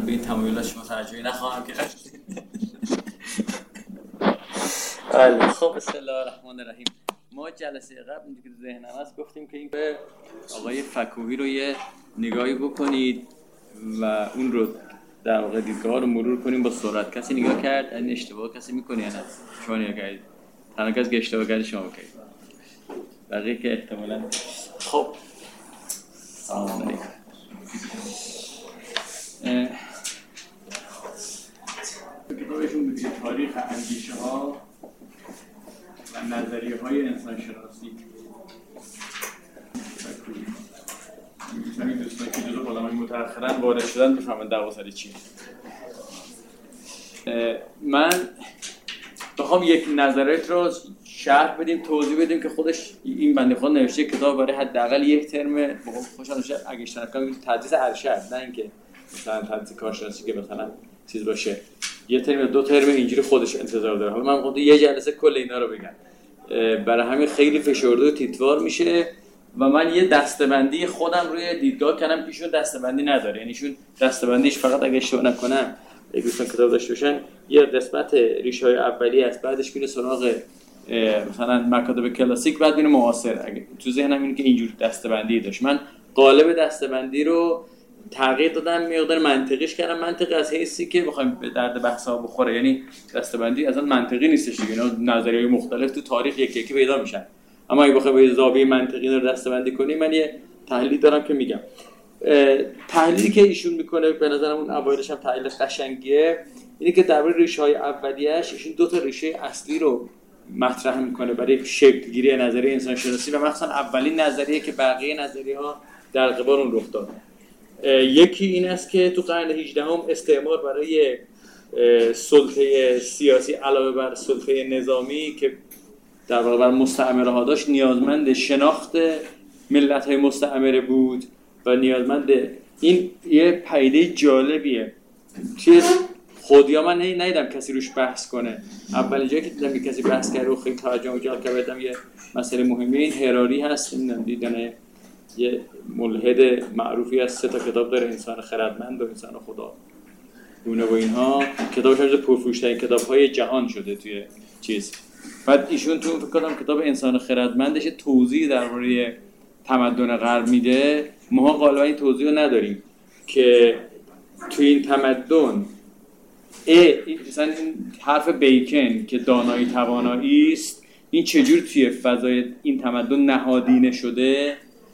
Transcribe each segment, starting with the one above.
به این تمایلات شما توجهی نخواهم کرد. بله خب بسم الله الرحمن الرحیم. ما جلسه قبل که تو ذهنم هست گفتیم که این به آقای فکوهی رو یه نگاهی بکنید و اون رو در واقع دیدگاه رو مرور کنیم با سرعت. کسی نگاه کرد؟ این اشتباه کسی میکنه یا نه؟ شما نگاه کردید؟ تنها کسی که اشتباه کرد شما کردید، بقیه که احتمالاً. خب سلام علیکم. کتابشون میگه تاریخ اندیشه ها و نظریه های انسان شناسی. میتونید دوستان که جزو علمای متأخرن وارد شدن بفهمن دعوا سر چیه. من بخوام یک نظریت رو شرح بدیم، توضیح بدیم که خودش این بنده خدا نوشته کتاب برای حداقل یک ترم. خوشحال میشه اگه اشتراک کنید تدریس ارشد، نه اینکه مثلا تدریس کارشناسی که مثلا چیز باشه. یه ترم یا دو ترم اینجوری خودش انتظار داره. حالا من خود یه جلسه کل اینا رو بگم، برای همین خیلی فشرده و تیتوار میشه و من یه دسته‌بندی خودم روی دیدگاه کردم که ایشون دسته‌بندی نداره. یعنی ایشون دسته‌بندیش فقط اگه اشتباه نکنم اگه دوستان کتاب داشته باشن یه قسمت ریشه‌های اولیه است، بعدش میره سراغ مثلا مکاتب کلاسیک، بعد میره معاصر. اگه تو ذهنم اینه که اینجور دسته‌بندی داشت. من قالب دسته‌بندی رو تغییر دادم، مقدار منطقیش کردم. منطقی از حیثی که بخوایم به درد بحث‌ها بخوره، یعنی دسته‌بندی اصلا منطقی نیستش دیگه. اینا نظریه‌های مختلف تو تاریخ یکی یکی پیدا میشن، اما اگه بخوایم به زاویه منطقی رو دسته‌بندی کنیم، من یه تحلیل دارم که میگم. تحلیلی که ایشون میکنه به نظرم اون اوایلش هم تحلیل قشنگیه، اینه که درباره ریشه‌های اولیه‌اش ایشون دو تا ریشه اصلی رو مطرح میکنه برای شکل‌گیری نظریه انسان شناسی و مخصوصا اولین نظریه که بقیه نظریه‌ها در قبال اون رخ داد. یکی این است که تو قرن 18 استعمار برای سلطه سیاسی علاوه بر سلطه نظامی که در واقع بر مستعمره ها داشت، نیازمند شناخت ملت های مستعمره بود و نیازمند این یه پدیده جالبیه. توی خودیا من ندیدم کسی روش بحث کنه. اولین جایی که دیدم که کسی بحث کرده و خیلی توجه و جلب کردم یه مسئله مهمی این هراری هست. این دیدن یه ملحد معروفی از 3 تا کتاب داره، انسان خردمند و انسان خدا گونه و اینها. کتابش از پرفروش‌ترین کتاب‌های جهان شده توی چیز. بعد ایشون تو فکر کنم کتاب انسان خردمندش توضیح درباره تمدن غرب میده. ما غالبا این توضیح رو نداریم که توی این تمدن مثلا این حرف بیکن که دانایی توانایی است، این چجور توی فضای این تمدن نهادینه شده.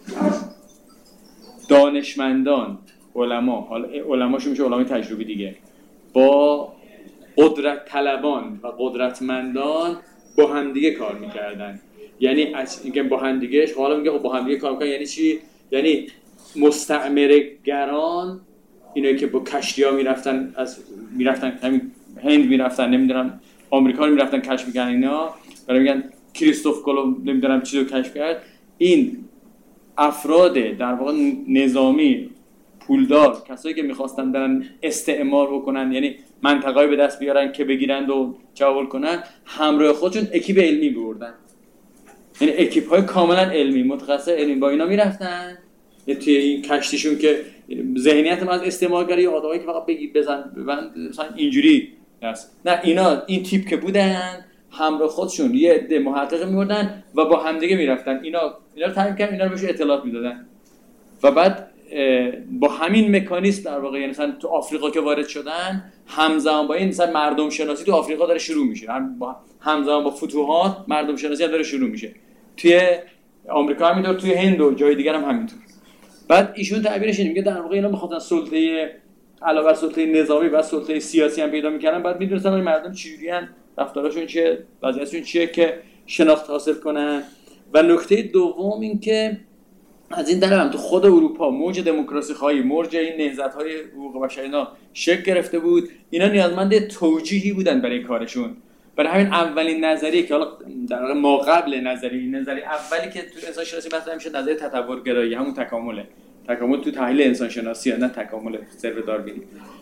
دانشمندان، علما، حالا علماشون میشه علمای تجربی دیگه، با قدرت طلبان و قدرتمندان با همدیگه کار میکردن. یعنی از اینکه با همدیگه، حالا میگه با همدیگه کار میکنن یعنی چی؟ یعنی مستعمره‌گران اینایی که با کشتی‌ها میرفتن همین هند میرفتن، نمیدونم آمریکا رو میرفتن کشف می‌کردن، اینا برای میگن کریستوف کلمب نمیدونم چی رو کشف کرد. این افراد در واقع نظامی پولدار، کسایی که می‌خواستن برن استعمار بکنن، یعنی منطقه‌ای به دست بیارن که بگیرند و چاول کنن، همراه خودشون اکیپ علمی بردن. یعنی اکیپ‌های کاملا علمی، متخصص علمی با اینا میرفتن توی این کشتیشون که ذهنیت ما از استعمارگری آدمایی که فقط بگی بزن مثلا اینجوری است. نه، اینا این تیپ که بودن همراه خودشون یه عده محقق می‌بردن و با همدیگه میرفتن اینا رو تعریف کردن، اینا رو بهش اطلاعات میدادن و بعد با همین مکانیزم در واقع مثلا تو آفریقا که وارد شدن، همزمان با این مثلا مردم شناسی تو آفریقا داره شروع میشه، همزمان با فتوحات مردم شناسی داره شروع میشه. توی آمریکا همینطور، توی هند و جای دیگر هم همینطور. بعد ایشون تعبیرش اینه، میگه در واقع اینا می‌خواستن سلطه علاوه بر سلطه نظامی و سلطه سیاسی هم پیدا می‌کردن. بعد می‌دونستن این مردم چجوریان، رفتارشون چیه، وضعیتشون چیه که شناخت حاصل کنن. و نکته دوم این که از این طرف هم تو خود اروپا موج دموکراسی خواهی، موج این نهضت‌های حقوق بشر اینا شکل گرفته بود. اینا نیازمند توجیهی بودن برای کارشون. برای همین اولین نظریه که حالا در واقع ما قبل نظریه اولی که تو انسان شناسی مطرح میشه نظریه تطورگرایی، همون تکامل تو تحلیل انسان شناسی، نه تکامل سرو داروینی.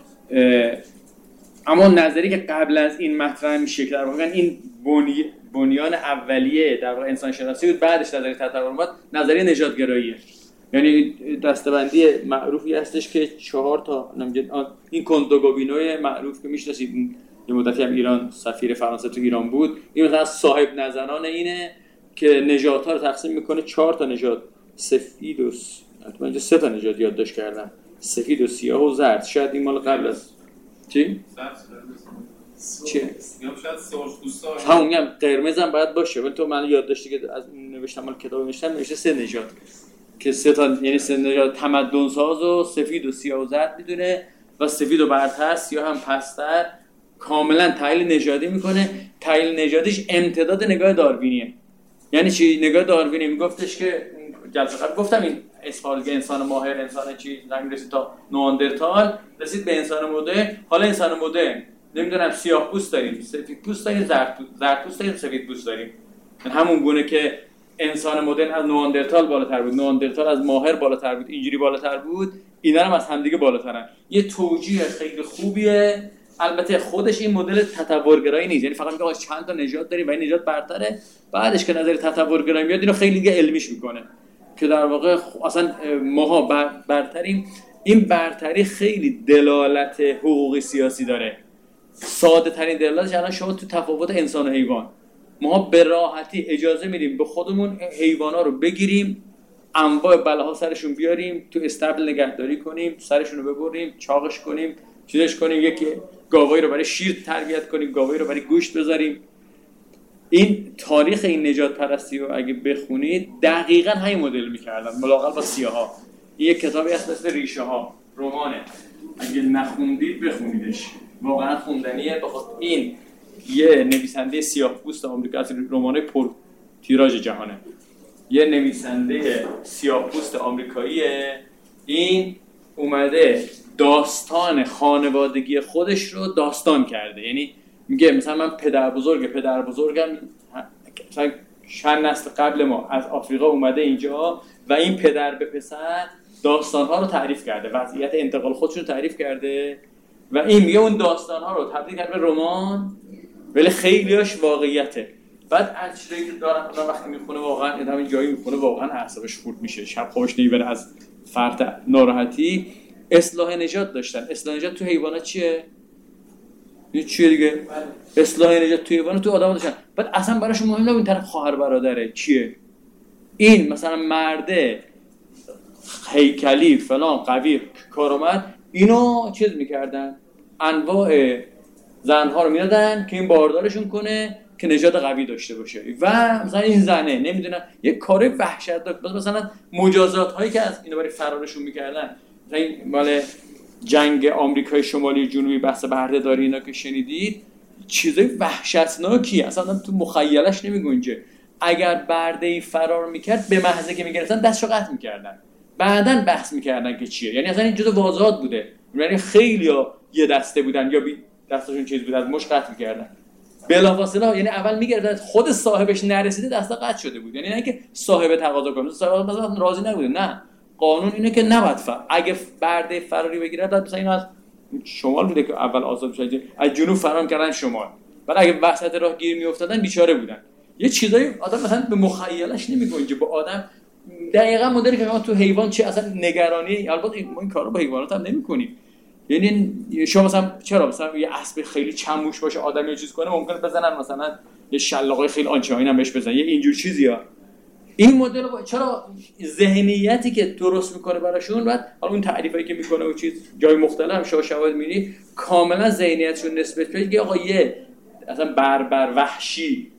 اما نظریه که قبل از این مطرح میشه که در واقع این بنیان اولیه در واقع انسان شناسی بود، بعدش نظریه تطور اومد، نظریه نژادگراییه. یعنی دستبندی معروفی هستش که 4 تا این کنتوگوبینوی معروف که میشناسید، یه مدتی هم ایران سفیر فرانسه تو ایران بود، این مثلا صاحب نظران اینه که نژادها رو تقسیم میکنه 4 تا نژاد، سفید و من اینجا 3 تا نژاد یادداشت کردم، سفید و سیاه و زرد. شاید این مال قبل از چی؟ چیه؟ یا شاید سرخ پوستا. همون میگم قرمز هم باید باشه. ولی تو من یادداشتی که از نوشتم مال کتاب نوشته 3 نژاد که 3 تا، یعنی 3 نژاد تمدن ساز و سفید و سیاه و زرد میدونه و سفید و برتر، سیاه هم پستر. کاملا تحلیل نژادی میکنه. تحلیل نژادیش امتداد نگاه داروینیه. یعنی چی؟ نگاه داروینی میگفتش که جلسه قبل گفتم این اسپارگ انسان ماهر، انسان چی زمین رسید تا نواندرتال، رسید به انسان مدرن. حالا انسان مدرن نمیدونم سیاه پوست داریم، سفید پوست داریم، زرد پوست داریم، سفید پوست داریم. همون گونه که انسان مدرن از نواندرتال بالاتر بود، نواندرتال از ماهر بالاتر بود، اینجوری بالاتر بود، اینا هم از همدیگه بالاترن. یه توجیه خیلی خوبیه. البته خودش این مدل تطورگرایی نیست، یعنی فقط میگه چند تا نژاد داریم و این نژاد برتره، بعدش که نظر تطورگرایی میاد اینو خیلی دیگه علمیش میکنه که در واقع اصلا ماها برتریم. این برتری خیلی دلالت حقوقی سیاسی داره. ساده ترین دلالتش الان شما تو تفاوت انسان و حیوان، ما به راحتی اجازه میدیم به خودمون حیوانا رو بگیریم، انواع بلاها سرشون بیاریم، تو استبل نگهداری کنیم، سرشون رو ببریم، چاقش کنیم، چیزش کنیم، یکی گاوایی رو برای شیر تربیت کنیم، گاوایی رو برای گوشت بذاریم. این تاریخ این نجات پرستی رو اگه بخونید دقیقاً همین مدل می‌کردن، ملاقات با سیاها. این یک کتابی هست مثل ریشه ها، رمانه، اگه نخوندید بخونیدش، واقعا خوندنیه. بخاطر این یه نویسنده سیاه‌پوست آمریکا، از رمان‌های پر تیراژ جهانه، یه نویسنده سیاه‌پوست آمریکاییه. این اومده داستان خانوادگی خودش رو داستان کرده. یعنی میگه مثلا من پدر بزرگم مثلا چند نسل قبل ما از آفریقا اومده اینجا و این پدر به پسر داستان‌ها رو تعریف کرده، وضعیت انتقال خودشون رو تعریف کرده و این میگه اون داستان‌ها رو تبدیل کرده به رمان، ولی خیلی‌هاش واقعیته. بعد از چیزایی که دارم وقتی میخونه واقعا این جایی میخونه واقعا اعصابش خورد میشه، شب خوابش نمیبره از فرط ناراحتی. اصلاح نژاد داشتن. اصلاح نژاد تو حیوانات چیه؟ یه چیه دیگه؟ اصلاح نژاد تو حیوانات تو آدم داشتن. بعد اصلا براشون مهم نبود این طرف خواهر برادره چیه. این مثلا مرده هیکلی فلان قوی کارآمد، اینو چیز میکردن، انواع زنها رو میدادن که این باردارشون کنه که نژاد قوی داشته باشه و مثلا این زنه نمیدونم یه کار وحشتناک. مثلا مجازات هایی که از اینا برای فرارشون میکردن، این مال جنگ آمریکای شمالی و جنوبی، بحث بردهداری اینا که شنیدید، چیزای وحشتناکی اصلا تو مخیلش نمیگنجه. اگر برده‌ای فرار میکرد به محض که میگرفتن دستشو قطع میکردن، بعدن بحث میکردن که چیه. یعنی اصلا این جزء واضحات بوده، یعنی خیلیا یه دسته بودن یا دستشون چیز بود از مش قطع میکردن بلافاصله. یعنی اول میگردن خود صاحبش نرسیده دستا قطع شده بود، یعنی نه اینکه صاحب تقاضا کنه، صاحب مثلا راضی نبوده، نه قانون اینه که نباید اگه برده فراری بگیره، بعد مثلا این از شمال بوده که اول آزاد شد، از جنوب فرار کردن شمال، بعد اگه وسط راه گیر میافتادن بیچاره بودن. یه چیزایی آدم مثلا به مخیلش نمیگنجه. با آدم دقیقاً مدلی که ما تو حیوان چه اصلا نگرانی، البته ما این کارا با حیوانات هم نمی‌کنیم. یعنی شما مثلا چرا مثلا یه اسب خیلی چموش باشه آدمی چیز کنه، ممکنه بزنن مثلا یه شلاقای خیلی آنچه‌ای هم بهش بزنن، یه اینجور چیزیا. این مدل چرا ذهنیتی که درست میکنه براشون، بعد حالا اون تعریفایی که میکنه و چیز جای مختلف شما شواهد می‌بینی کاملا ذهنیتشون نسبت به آقا یه اصلا بربر وحشی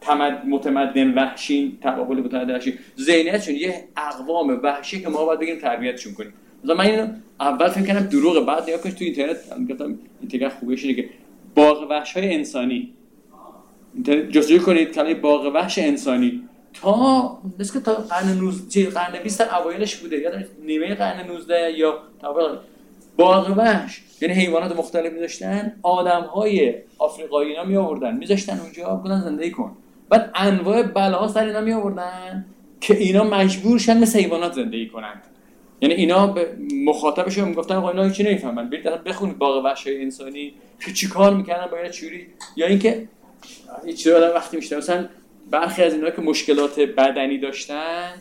متمدن وحشی تقابل متمدن وحشی، ذهنیتشون یه اقوام وحشی که ما باید بگیم تربیتشون کنیم. مثلا من اینو اول فکر کردم دروغه، بعد نگاه کنم تو اینترنت گفتم اینترنت خوبیش اینه که باغ وحش‌های انسانی، اینترنت جستجو کنید کلمه باغ وحش انسانی، تا مثل تا قرن 20 اوایلش بوده، یادم نیمه قرن 19 یا تا باغ وحش، یعنی حیوانات مختلف می‌ذاشتن، آدم‌های آفریقایی اینا میآوردن می‌ذاشتن اونجا بودن زندگی کن، بعد انواع بلاها سر اینا میآوردن که اینا مجبور شدن مثل حیوانات زندگی کنند. یعنی اینا به مخاطبشون میگفتن آقا اینا هیچی نمی‌فهمن، برید بخونید باغ وحش‌های انسانی که چیکار می‌کردن با اینا چوری، یا اینکه هیچ آدم وقتی میشنه مثلا برخی از اینا که مشکلات بدنی داشتن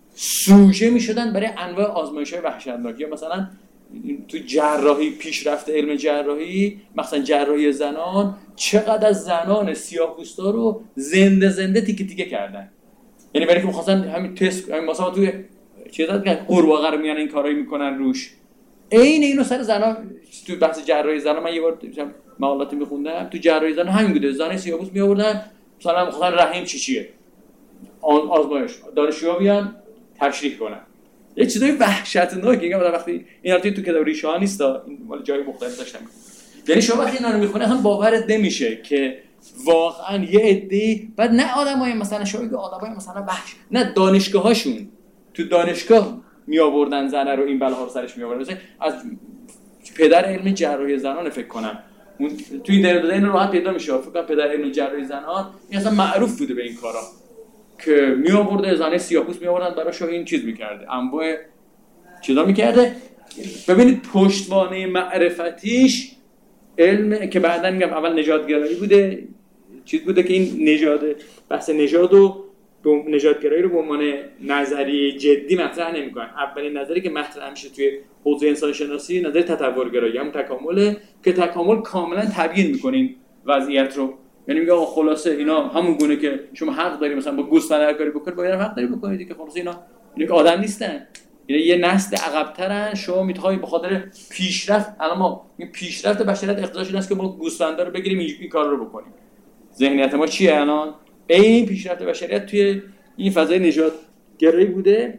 سوژه میشدن برای انواع آزمایش‌های وحشتناک. یا مثلا تو جراحی، پیشرفت علم جراحی، مثلا جراحی زنان، چقدر از زنان سیاه‌پوستا رو زنده تیکه تیکه کردن. یعنی برای که می‌خواستن همین تست، همین مثلا توی چیزا که قورباغه رو میان این کارایی میکنن روش، عین اینو سر زنا تو بحث جراحی زنا. من یه بار مقالاتی میخوندم تو جراحی زنا همین بوده، زن سیاه‌پوست میآوردن مثلا می‌خواستن رحم چیه آزمایش دانشجوها بیان تشریح کنن. یه چیزای وحشتناکی میگم وقتی اینا تو کتاب ریشه ها نیست، این مال جای مختلف داشتم. یعنی شما وقتی اینا رو میخونی اصلا باورت نمیشه که واقعا یه عده، بعد نه آدمای مثلا شما که آدمای مثلا وحش، نه دانشگاهاشون تو دانشگاه می آوردن زنه رو این بلاها رو سرش می آوردن. مثلا از پدر علم جراحی زنان فکر کنم اون تو این راحت پیدا میشه، فکر کنم پدر علم جراحی زنان این اصلا معروف بوده به این کارا که می آورده زنه سیاه‌پوست می آوردن براش این چیز می‌کرده، انواع چیزا می‌کرده. ببینید پشتوانه معرفتیش علم که بعداً میگم اول نژادگرایی بوده، چیز بوده که این نژاد، بحث نژاد و نژادگرایی رو به عنوان نظریه جدی مطرح نمی‌کنن. اولین نظری که مطرح میشه توی حوزه انسان شناسی نظریه تطورگرایی، هم تکامله که تکامل کاملاً تبیین می‌کنه این وضعیت رو. یعنی میگه خلاصه اینا همون گونه که شما حق داری مثلا با گوسفند هر کاری بکنید، باید حق داری بکنید که خلاصه اینا که آدم نیستن، یعنی یه نسل عقب‌ترن. شما می‌خواید به خاطر پیشرفت، الان ما این پیشرفت بشریت اقتضاش این است که ما گوسفندا رو بگیریم این کار رو بکنیم. ذهنیت ما چیه الان؟ این پیشرفت بشریت توی این فضای نژاد گرایی بوده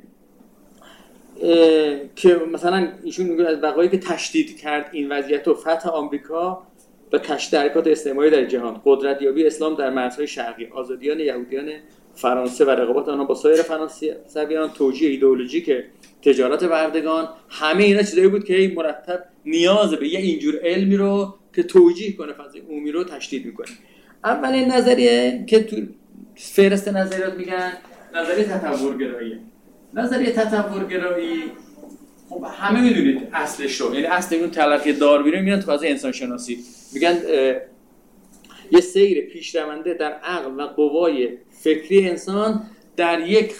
که مثلا ایشون میگه از وقایعی که تشدید کرد این وضعیت و فتح آمریکا و کشف حرکات استعماری در جهان، قدرتیابی اسلام در مرزهای شرقی، آزادیان یهودیان فرانسه و رقابت آنها با سایر فرانسویان، توجیه ایدئولوژیک تجارت بردگان، همه اینا چیزایی بود که مرتب نیاز به یه اینجور علمی رو که توجیه کنه فضای عمومی رو تشدید میکنه. اولین نظریه که تو فهرست نظریات میگن نظریه تطورگرایی. نظریه تطورگرایی خب همه میدونید اصلش رو، یعنی اصل اون تلقی داروین رو میگن تو فضای انسان شناسی، میگن یه سیر پیشرونده در عقل و قوای فکری انسان در یک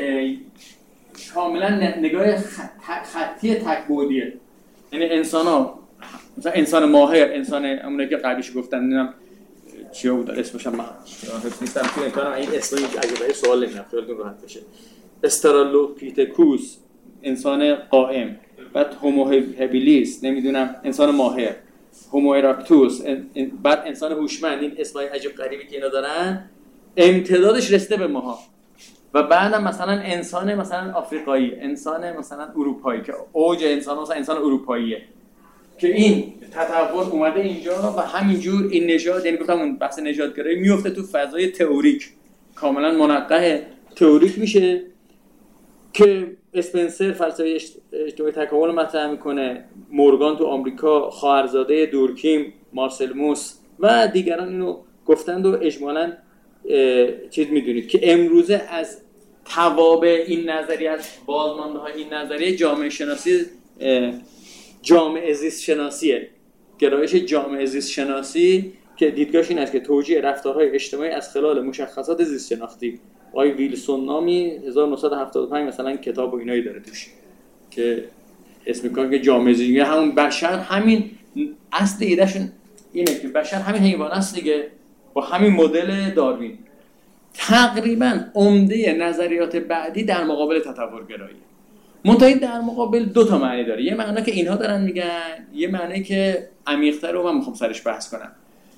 کاملا نگاه خطی تک‌بعدیه. یعنی انسان‌ها مثلا انسان ماهر، انسان اونایی که قبلیش گفتن نمیدونم چی بود اسمش، من حفظ نیستم تو امکانم این اسمی اگه سوال نمیدونم خیالتون راحت بشه. استرالوپیتکوس انسان قائم، بعد هومو هابیلیس نمیدونم انسان ماهر، هومو اراکتوس بعد انسان هوشمند. این اسمای عجیب غریبی که اینا دارن امتدادش رسیده به ماها. و بعدم مثلا انسان مثلا آفریقایی، انسان مثلا اروپایی که اوج انسان مثلا انسان اروپاییه که این تطور اومده اینجا و همینجور این نژاد، یعنی گفتم اون بحث نژادگرایی میفته تو فضای تئوریک، کاملا منقح تئوریک میشه که اسپنسر فلسفه اجتماعی تکامل مطرح میکنه، مورگان تو آمریکا، خواهرزاده دورکیم، مارسل موس و دیگران اینو گفتند و اجمالاً چیز میدونید که امروزه از توابع این نظریه، از بازمانده های این نظریه جامعه شناسی، جامعه زیست شناسیه، گرایش جامعه زیست شناسی که دیدگاهش این است که توجیه رفتارهای اجتماعی از خلال مشخصات زیست شناختی. آقای ویلسون نامی 1975 مثلا کتاب و اینایی داره توش که اسم میکنه که جامعه زیست، همون بشر، همین اصل ایدهشون اینه که بشر همین حیوان است دیگه، با همین مدل داروین. تقریبا عمده نظریات بعدی در مقابل تطورگرایی. منتها در مقابل دو تا معنی داره. یه معنی که اینها دارن میگن، یه معنی که عمیق‌تر رو من میخوام سرش بحث کنم.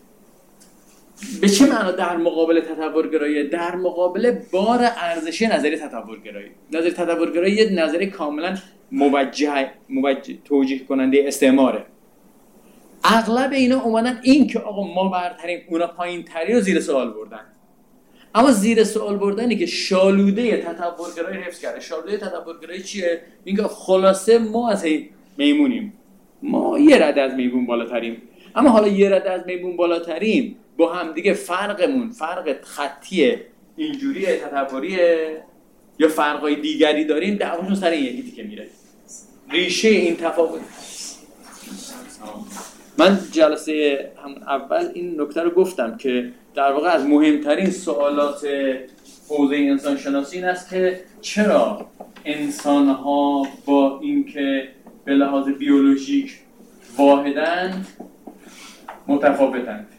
به چه معنا در مقابل تطورگرایی؟ در مقابل بار ارزشی نظریه تطورگرایی. نظریه تطورگرایی یه نظریه کاملا موجه توجیه کننده استعماره. اغلب اینا اومدن این که آقا ما برتریم اونا پایین‌تری رو زیر سوال بردن. اما زیر سوال بردنی که شالوده تطورگرایی حفظ کرده. شالوده تطورگرایی چیه؟ اینکه خلاصه ما از میمونیم، ما یه رده از میمون بالاتریم، اما حالا یه رده از میمون بالاتریم با هم دیگه فرقمون فرق خطی اینجوری تطوریه یا فرقای دیگری داریم، دعواشون سر این یکی دیگه میره. ریشه این تفاوت، من جلسه هم اول این نکته رو گفتم که در واقع از مهمترین سوالات حوزه انسان شناسی این است که چرا انسان‌ها با اینکه به لحاظ بیولوژیک واحدند متفاوتند.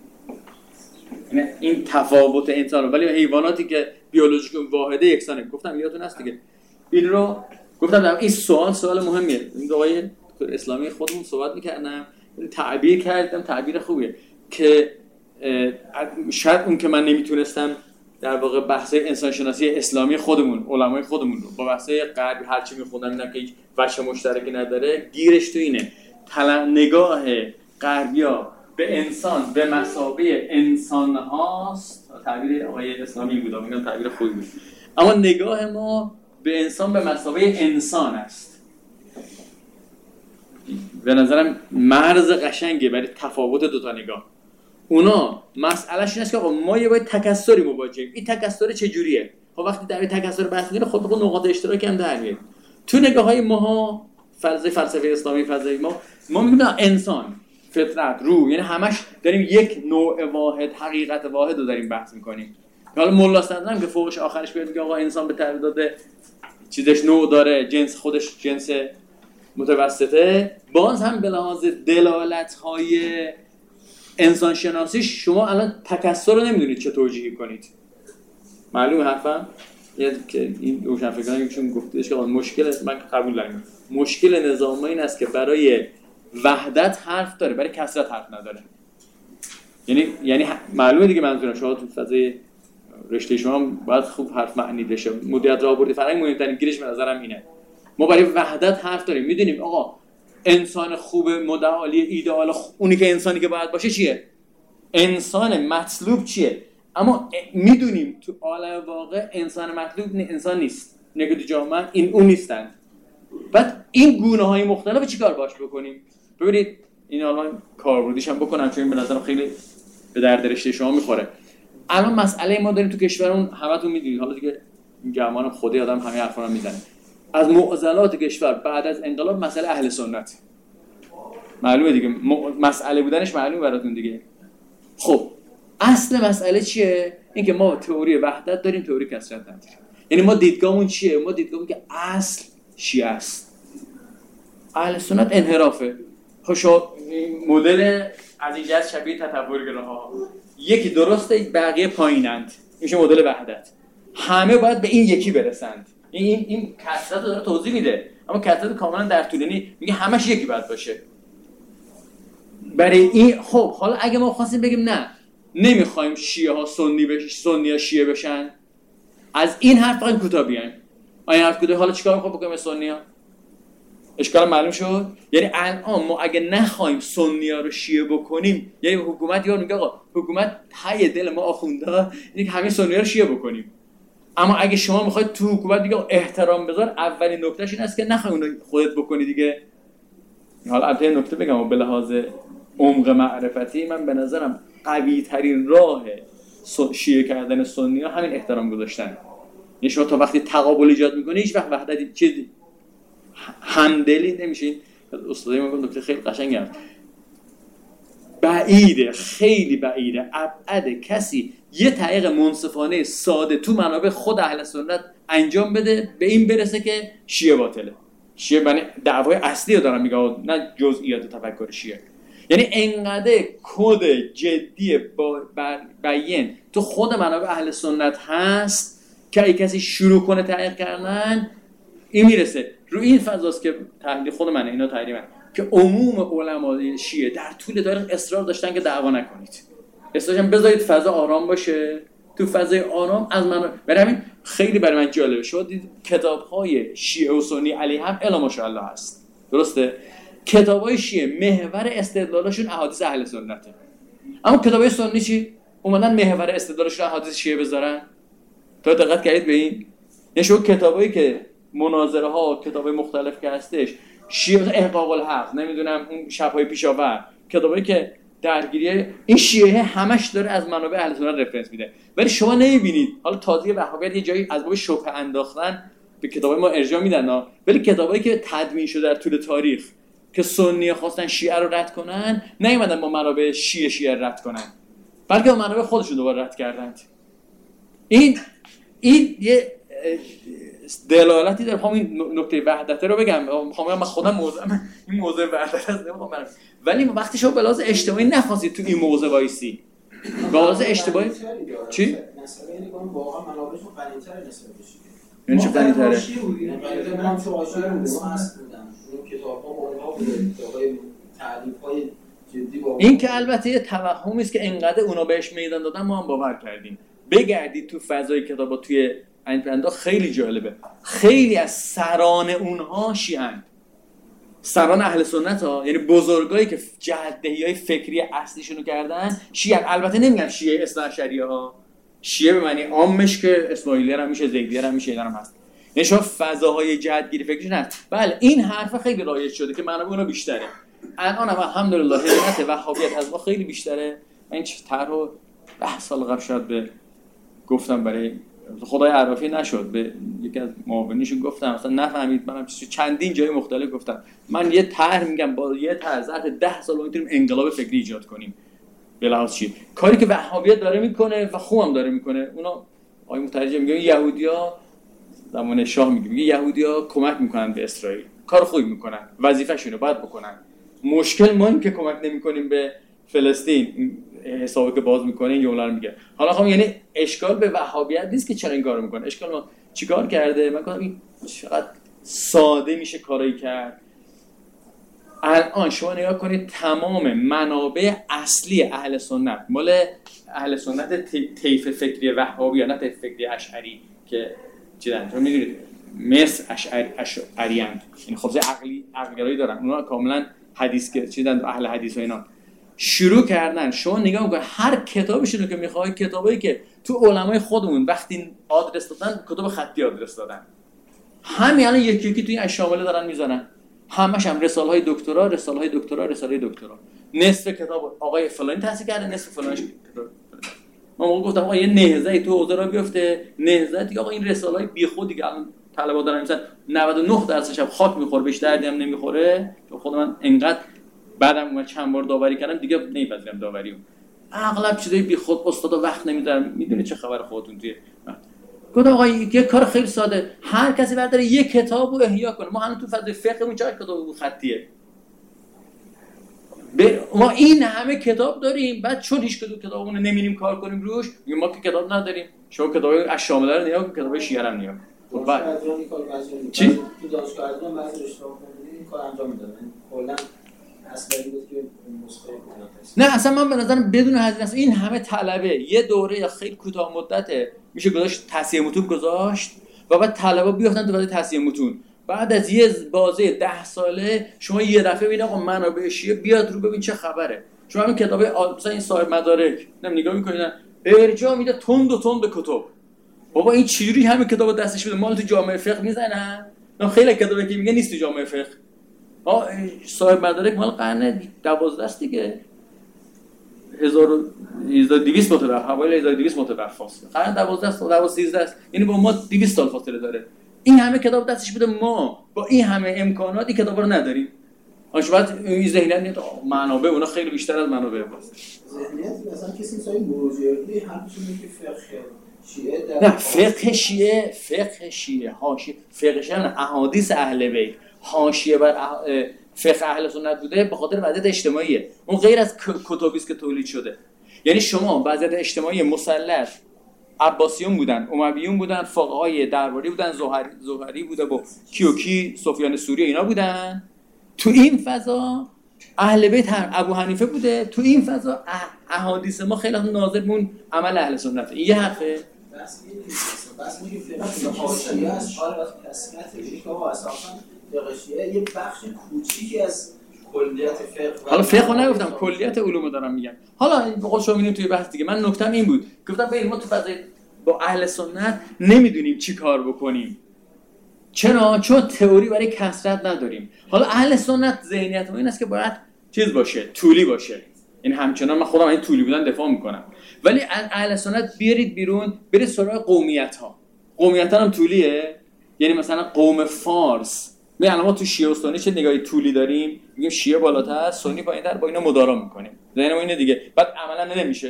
این تفاوت انسان ولی حیواناتی که بیولوژیک واحده یکسانه. گفتم یادتون هست دیگه این رو گفتم. این سوال مهمیه. این آقای اسلامی خودمون صحبت می‌کردم، تعبیر کردم، تعبیر خوبیه که شاید اون که من نمیتونستم در واقع بحث انسان شناسی اسلامی خودمون، علمای خودمون رو با بحث غربی هر چی می‌خوندم اینا که هیچ وجه مشترکی نداره، گیرش تو اینه. نگاه غربی‌ها به انسان به مثابه انسان هاست. تعبیر آقای اسلامی بود، میگم تعبیر خوبی بود. اما نگاه ما به انسان به مثابه انسان است. به نظرم مرز قشنگه برای تفاوت دو تا نگاه. اونا مسئلهش این است که آقا ما یه باید تکثری مواجهیم. این تکثر چجوریه؟ خب وقتی در این تکثر بحث می‌کنیم خود به خود نقاط اشتراکی هم در میاد. تو نگاه‌های ماها فلسفه اسلامی فلسفه ما میگیم انسان، فطرت، روح، یعنی همش داریم یک نوع واحد، حقیقت واحد رو داریم بحث می‌کنیم. حالا ملا صدرم که فوقش آخرش بیاد میگه آقا انسان به تعداد چیزش نوع داره، جنس خودش جنس متوسطه، باز هم به لحاظ دلالت‌های انسان شناسی شما الان تکثر رو نمیدونید چه توجیهی کنید. معلومه حرفم؟ یعنی که این روشنفکران چون گفتش که مشکل من قبول دارم. مشکل نظام این است که برای وحدت حرف داره، برای کثرت حرف نداره. یعنی معلومه دیگه منظورم شما تو فضای رشته شما باید خوب حرف معنی بشه. مدیریت راهبردی فرهنگ مهمترین گیرش به نظرم اینه. ما برای وحدت حرف داریم، میدونیم آقا انسان خوب متعالی ایدئال اونی که انسانی که باید باشه چیه؟ انسان مطلوب چیه؟ اما میدونیم تو عالم واقع انسان مطلوب انسان نیست. نگاه تو جامعه این اون نیستن. بعد این گونه‌های مختلف چیکار باش بکنیم؟ ببینید این الان کاربردیش هم بکنم چون این به نظرم خیلی به درد رشته شما میخوره. الان مسئله ما داریم تو کشورمون همتون میدونید، حالا دیگه گمان خود آدم همه حرفا رو میزنه. از معضلات کشور بعد از انقلاب مسئله اهل سنت معلومه دیگه، مسئله بودنش معلومه براتون دیگه. خب اصل مسئله چیه؟ اینکه ما تئوری وحدت داریم، تئوری کثرت نداریم. یعنی ما دیدگاهمون چیه؟ ما دیدگاهمون که اصل شیعه است، اهل سنت انحرافه. خب مدل از این جهت شبیه تطورگراها، یکی درسته بقیه پایینند، میشه مدل وحدت. همه باید به این یکی برسند. این کثرت رو داره توضیح میده، اما کثرت کاملا در طولانی میگه همش یکی باید باشه. برای این خب حالا اگه ما خواستیم بگیم نه نمیخوایم شیعه ها سنی ها شیعه بشن، از این حرف فقط کوتاه بیایم. این حرف کوتاه حالا چیکار میخوایم بکنیم سنی ها؟ اشکال معلوم شد. یعنی الان ما اگه نخوایم سنی ها رو شیعه بکنیم، یعنی حکومت یار میگه آقا حکومت ته دل ما آخونده اینه که همه سنی ها رو شیعه بکنیم. اما اگه شما میخواید تو حکومت دیگه احترام بذار، اولین نکتهش این است که نخوای اون خودت بکنی دیگه. حالا البته نکته بگم به لحاظ عمق معرفتی من به نظرم قوی ترین راه شیعه کردن سنی ها همین احترام گذاشتن. یعنی شما تا وقتی تقابل ایجاد میکنی هیچ وقت وحدت چیزی همدلی نمیشین. استادای ما نکته خیلی قشنگی هست. بعیده، خیلی بعیده، ابعد کسی یه تحقیق منصفانه ساده تو منابع خود اهل سنت انجام بده به این برسه که شیعه باطله. شیعه یعنی دعوای اصلی رو دارم میگم، نه جزئیات تفکر شیعه. یعنی انقدر کد جدی بیان تو خود منابع اهل سنت هست که اگه کسی شروع کنه تحقیق کردن این میرسه. رو این فضاست که تحلیل خود منه، اینا تحلیل من، که عموم علمای شیعه در طول تاریخ اصرار داشتن که دعوا نکنید، اصرار بذارید فضا آرام باشه. تو فضای آرام از من برای همین خیلی برای من جالب شد دید کتاب‌های شیعه و سنی علیه هم الا ماشاءالله هست. درسته؟ کتاب‌های شیعه محور استدلالشون احادیث اهل سنته، اما کتاب‌های سنی چی؟ اومدن محور استدلالشون احادیث شیعه بذارن. تو دقت کردید به این؟ یعنی شما کتابایی که مناظره ها، کتابای مختلف که هستش، شیعه احقاق الحق، نمیدونم اون شب‌های پیشاور، کتابایی که درگیری این شیعه همش داره از منابع اهل سنت رفرنس میده، ولی شما نمیبینید. حالا تازه وهابیت یه جایی از باب شبهه انداختن به کتابای ما ارجاع میدن، ولی کتابایی که تدوین شده در طول تاریخ که سنی خواستن شیعه رو رد کنن، نیومدن با منابع شیعه رد کنن، بلکه با منابع خودشون دوباره رد کردند. این این یه دلالتی داره. میخوام این نکته وحدت رو بگم، میخوام من خودم این موضوع وحدت است نمیخوام برم، ولی وقتی شما به لحاظ اجتماعی نخواستید تو این موضوع وایسی به لحاظ اجتماعی چی؟ مثلا یعنی واقعا منابعش غنی‌تره نسبت بشه. یعنی چه غنی‌تره؟ من تو عاشق اصل بودم. اون کتاب‌ها اونها بوده، کتاب‌های تعریف‌های جدی با این که البته یه توهمی است که انقدر اونا بهش میدان دادن ما هم باور کردیم. بگردید تو فضای کتابا توی این پرندا خیلی جالبه. خیلی از سران اونها شیعه‌اند. سران اهل سنت ها، یعنی بزرگایی که جهت‌دهی‌های فکری اصلیشونو کردن شیعه. البته نمیگم شیعه اثنا عشریه ها، شیعه به معنی عامش که اسماعیلی هم میشه، زیدی هم میشه، اینا هم هست. یعنی شما فضاهای جهت‌گیری فکریشون هست. بله این حرف خیلی رایج شده که منابع اونا بیشتره. الان هم الحمدلله حمایت وهابیت از ما خیلی بیشتره. من طرحو 10 سال قبل شاید به گفتم برای خدای عرافی نشد، به یکی از معاونینشون گفتم مثلا نفهمید، منم چندین جای مختلف گفتم من یه طرح میگم با یه طرح ظرف 10 سال میتونیم انقلاب فکری ایجاد کنیم. به لحاظ چی؟ کاری که وهابیت داره میکنه و خوبم داره میکنه. اونا آقای مترجم میگه یهودیا زمان شاه میگه یهودیا کمک میکنن به اسرائیل، کار خوبی میکنن، وظیفه‌شونه باید بکنن. مشکل ما اینه که کمک نمیکنیم به فلسطین. حسابی که باز میکنه این جمله رو میگه. حالا خب یعنی اشکال به وهابیت نیست که چرا این کارو میکنه، اشکال ما چیکار کرده. من گفتم این چقدر ساده میشه کاری کرد. الان شما نگاه کنید تمام منابع اصلی اهل سنت مال اهل سنت طیف فکری وهابی، نه طیف فکری اشعری که چیزن. شما میدونید مصر اشعری اند، این خب عقلی دارن، اونا کاملا حدیث که چیزن، اهل حدیث و اینا. شروع کردن شما نگاه میکنید هر کتابشون رو که میخوای، کتابایی که تو علمای خودمون وقتی آدرس دادن کتاب خطی آدرس دادن، همین الان یکی یکی توی این شامله دارن میذارن، همش هم رساله‌های دکترا، رساله‌های دکترا، رساله دکترا. نصف کتاب آقای فلانی تحصیل کرده، نصف فلانش کتاب. من گفتم آقا یه نهضتی تو حوزه را بیفته، نهضتی آقا این رساله‌های بیخودی که الان طلبا دارن میذارن 99% خاک میخوره، بهش دردی هم نمیخوره. چون خود من انقدر بعدم من چند بار داوری کردم دیگه نمیپذیرم داوریو. اغلب چیزای بیخود استادا وقت نمیذارن. میدونید چه خبر خودتون توی گفتم آقا یه کار خیلی ساده، هر کسی برداره یه کتابو احیا کنه. ما هنوز تو فضای فقهمون چقدر کتاب خطیه. ما این همه کتاب داریم، بعد چون هیچ کتابمون رو نمی‌بینیم کار کنیم روش، میگیم ما که کتاب نداریم. شما کتابای الشامله رو نگاه کن، کتابای شیعه رو نگاه کن. بعد چی تو دانشگاه من بعضی رشته‌ها خوندم این کار انجام میدادن. کلا اصلی بود که نسخه نه اصلا من به نظرم بدون هزینه این همه طلبه یه دوره خیلی کوتاه مدته میشه گذاشت تصحیح متون گذاشت و بعد طلبا بیافتن تو فضای تصحیح متون. بعد از یه بازه 10 ساله شما یه دفعه ببین آقا منابع شیعه بیاد رو ببین چه خبره. شما همین کتاب مثلا این صاحب مدارک نگاه میکنید ارجاع میده تند و تند به کتب. بابا این چجوری همین کتابو دستش بده مال تو جامعه فقه میزنن؟ نه خیلی کتابی که میگه نیست تو جامعه فقه. صاحب مدارک مال قرن 12 است دیگه، 1200 متوفی، حوالی 1200 متوفی است. قرن 12 تا 13 است، یعنی با ما 200 سال فاصله داره. این همه کتاب دستش بده، ما با این همه امکانات این کتابا رو نداریم. آنچه این ذهنیت منابع اونا خیلی بیشتر از منابع ماست. ذهنیت مثلا کسی مثلا بروجردی همچون که فقه شیعه در نه فقه شیعه حاشیه فقه شیعه احادیث اهل بیت حاشیه بر فقه اهل سنت بوده به خاطر وضعیت اجتماعیه. اون غیر از کتابی است که تولید شده. یعنی شما وضعیت اجتماعی مسلط عباسیون بودن، امویون بودن، فقهای درباری بودن، زهری بوده با کیوکی، سفیان ثوری اینا بودن. تو این فضا اهل بیت هم ابو حنیفه بوده. تو این فضا احادیث ما خیلی ناظر مون عمل اهل سنت. این یه حرفه. بس میگه فقه حاشیه است، حالا از کثرت که ها اساسا فقه شیعه یه بخش کوچیکی از کلیت فقه. حالا فقه نگفتم، کلیت علوم دارم میگم. حالا به قول شما میبینیم توی بحث دیگه. من نکتم این بود. گفتم ببین ما تو فضای با اهل سنت نمیدونیم چی کار بکنیم. چرا؟ چون تئوری برای کثرت نداریم. حالا اهل سنت ذهنیت ما این است که باید چیز باشه، طولی باشه. این همچنان من خودم این طولی بودن دفاع میکنم. ولی اهل سنت بیارید بیرون، برید سراغ قومیت‌ها. قومیت‌ها هم طولیه. یعنی مثلا قوم فارس. الان ما تو شیعه و سنی چه نگاهی طولی داریم؟ میگیم شیعه بالاتر، سنی پایین‌تر، با اینا مدارا میکنیم. ذهن ما اینه دیگه. بعد عملاً نمیشه.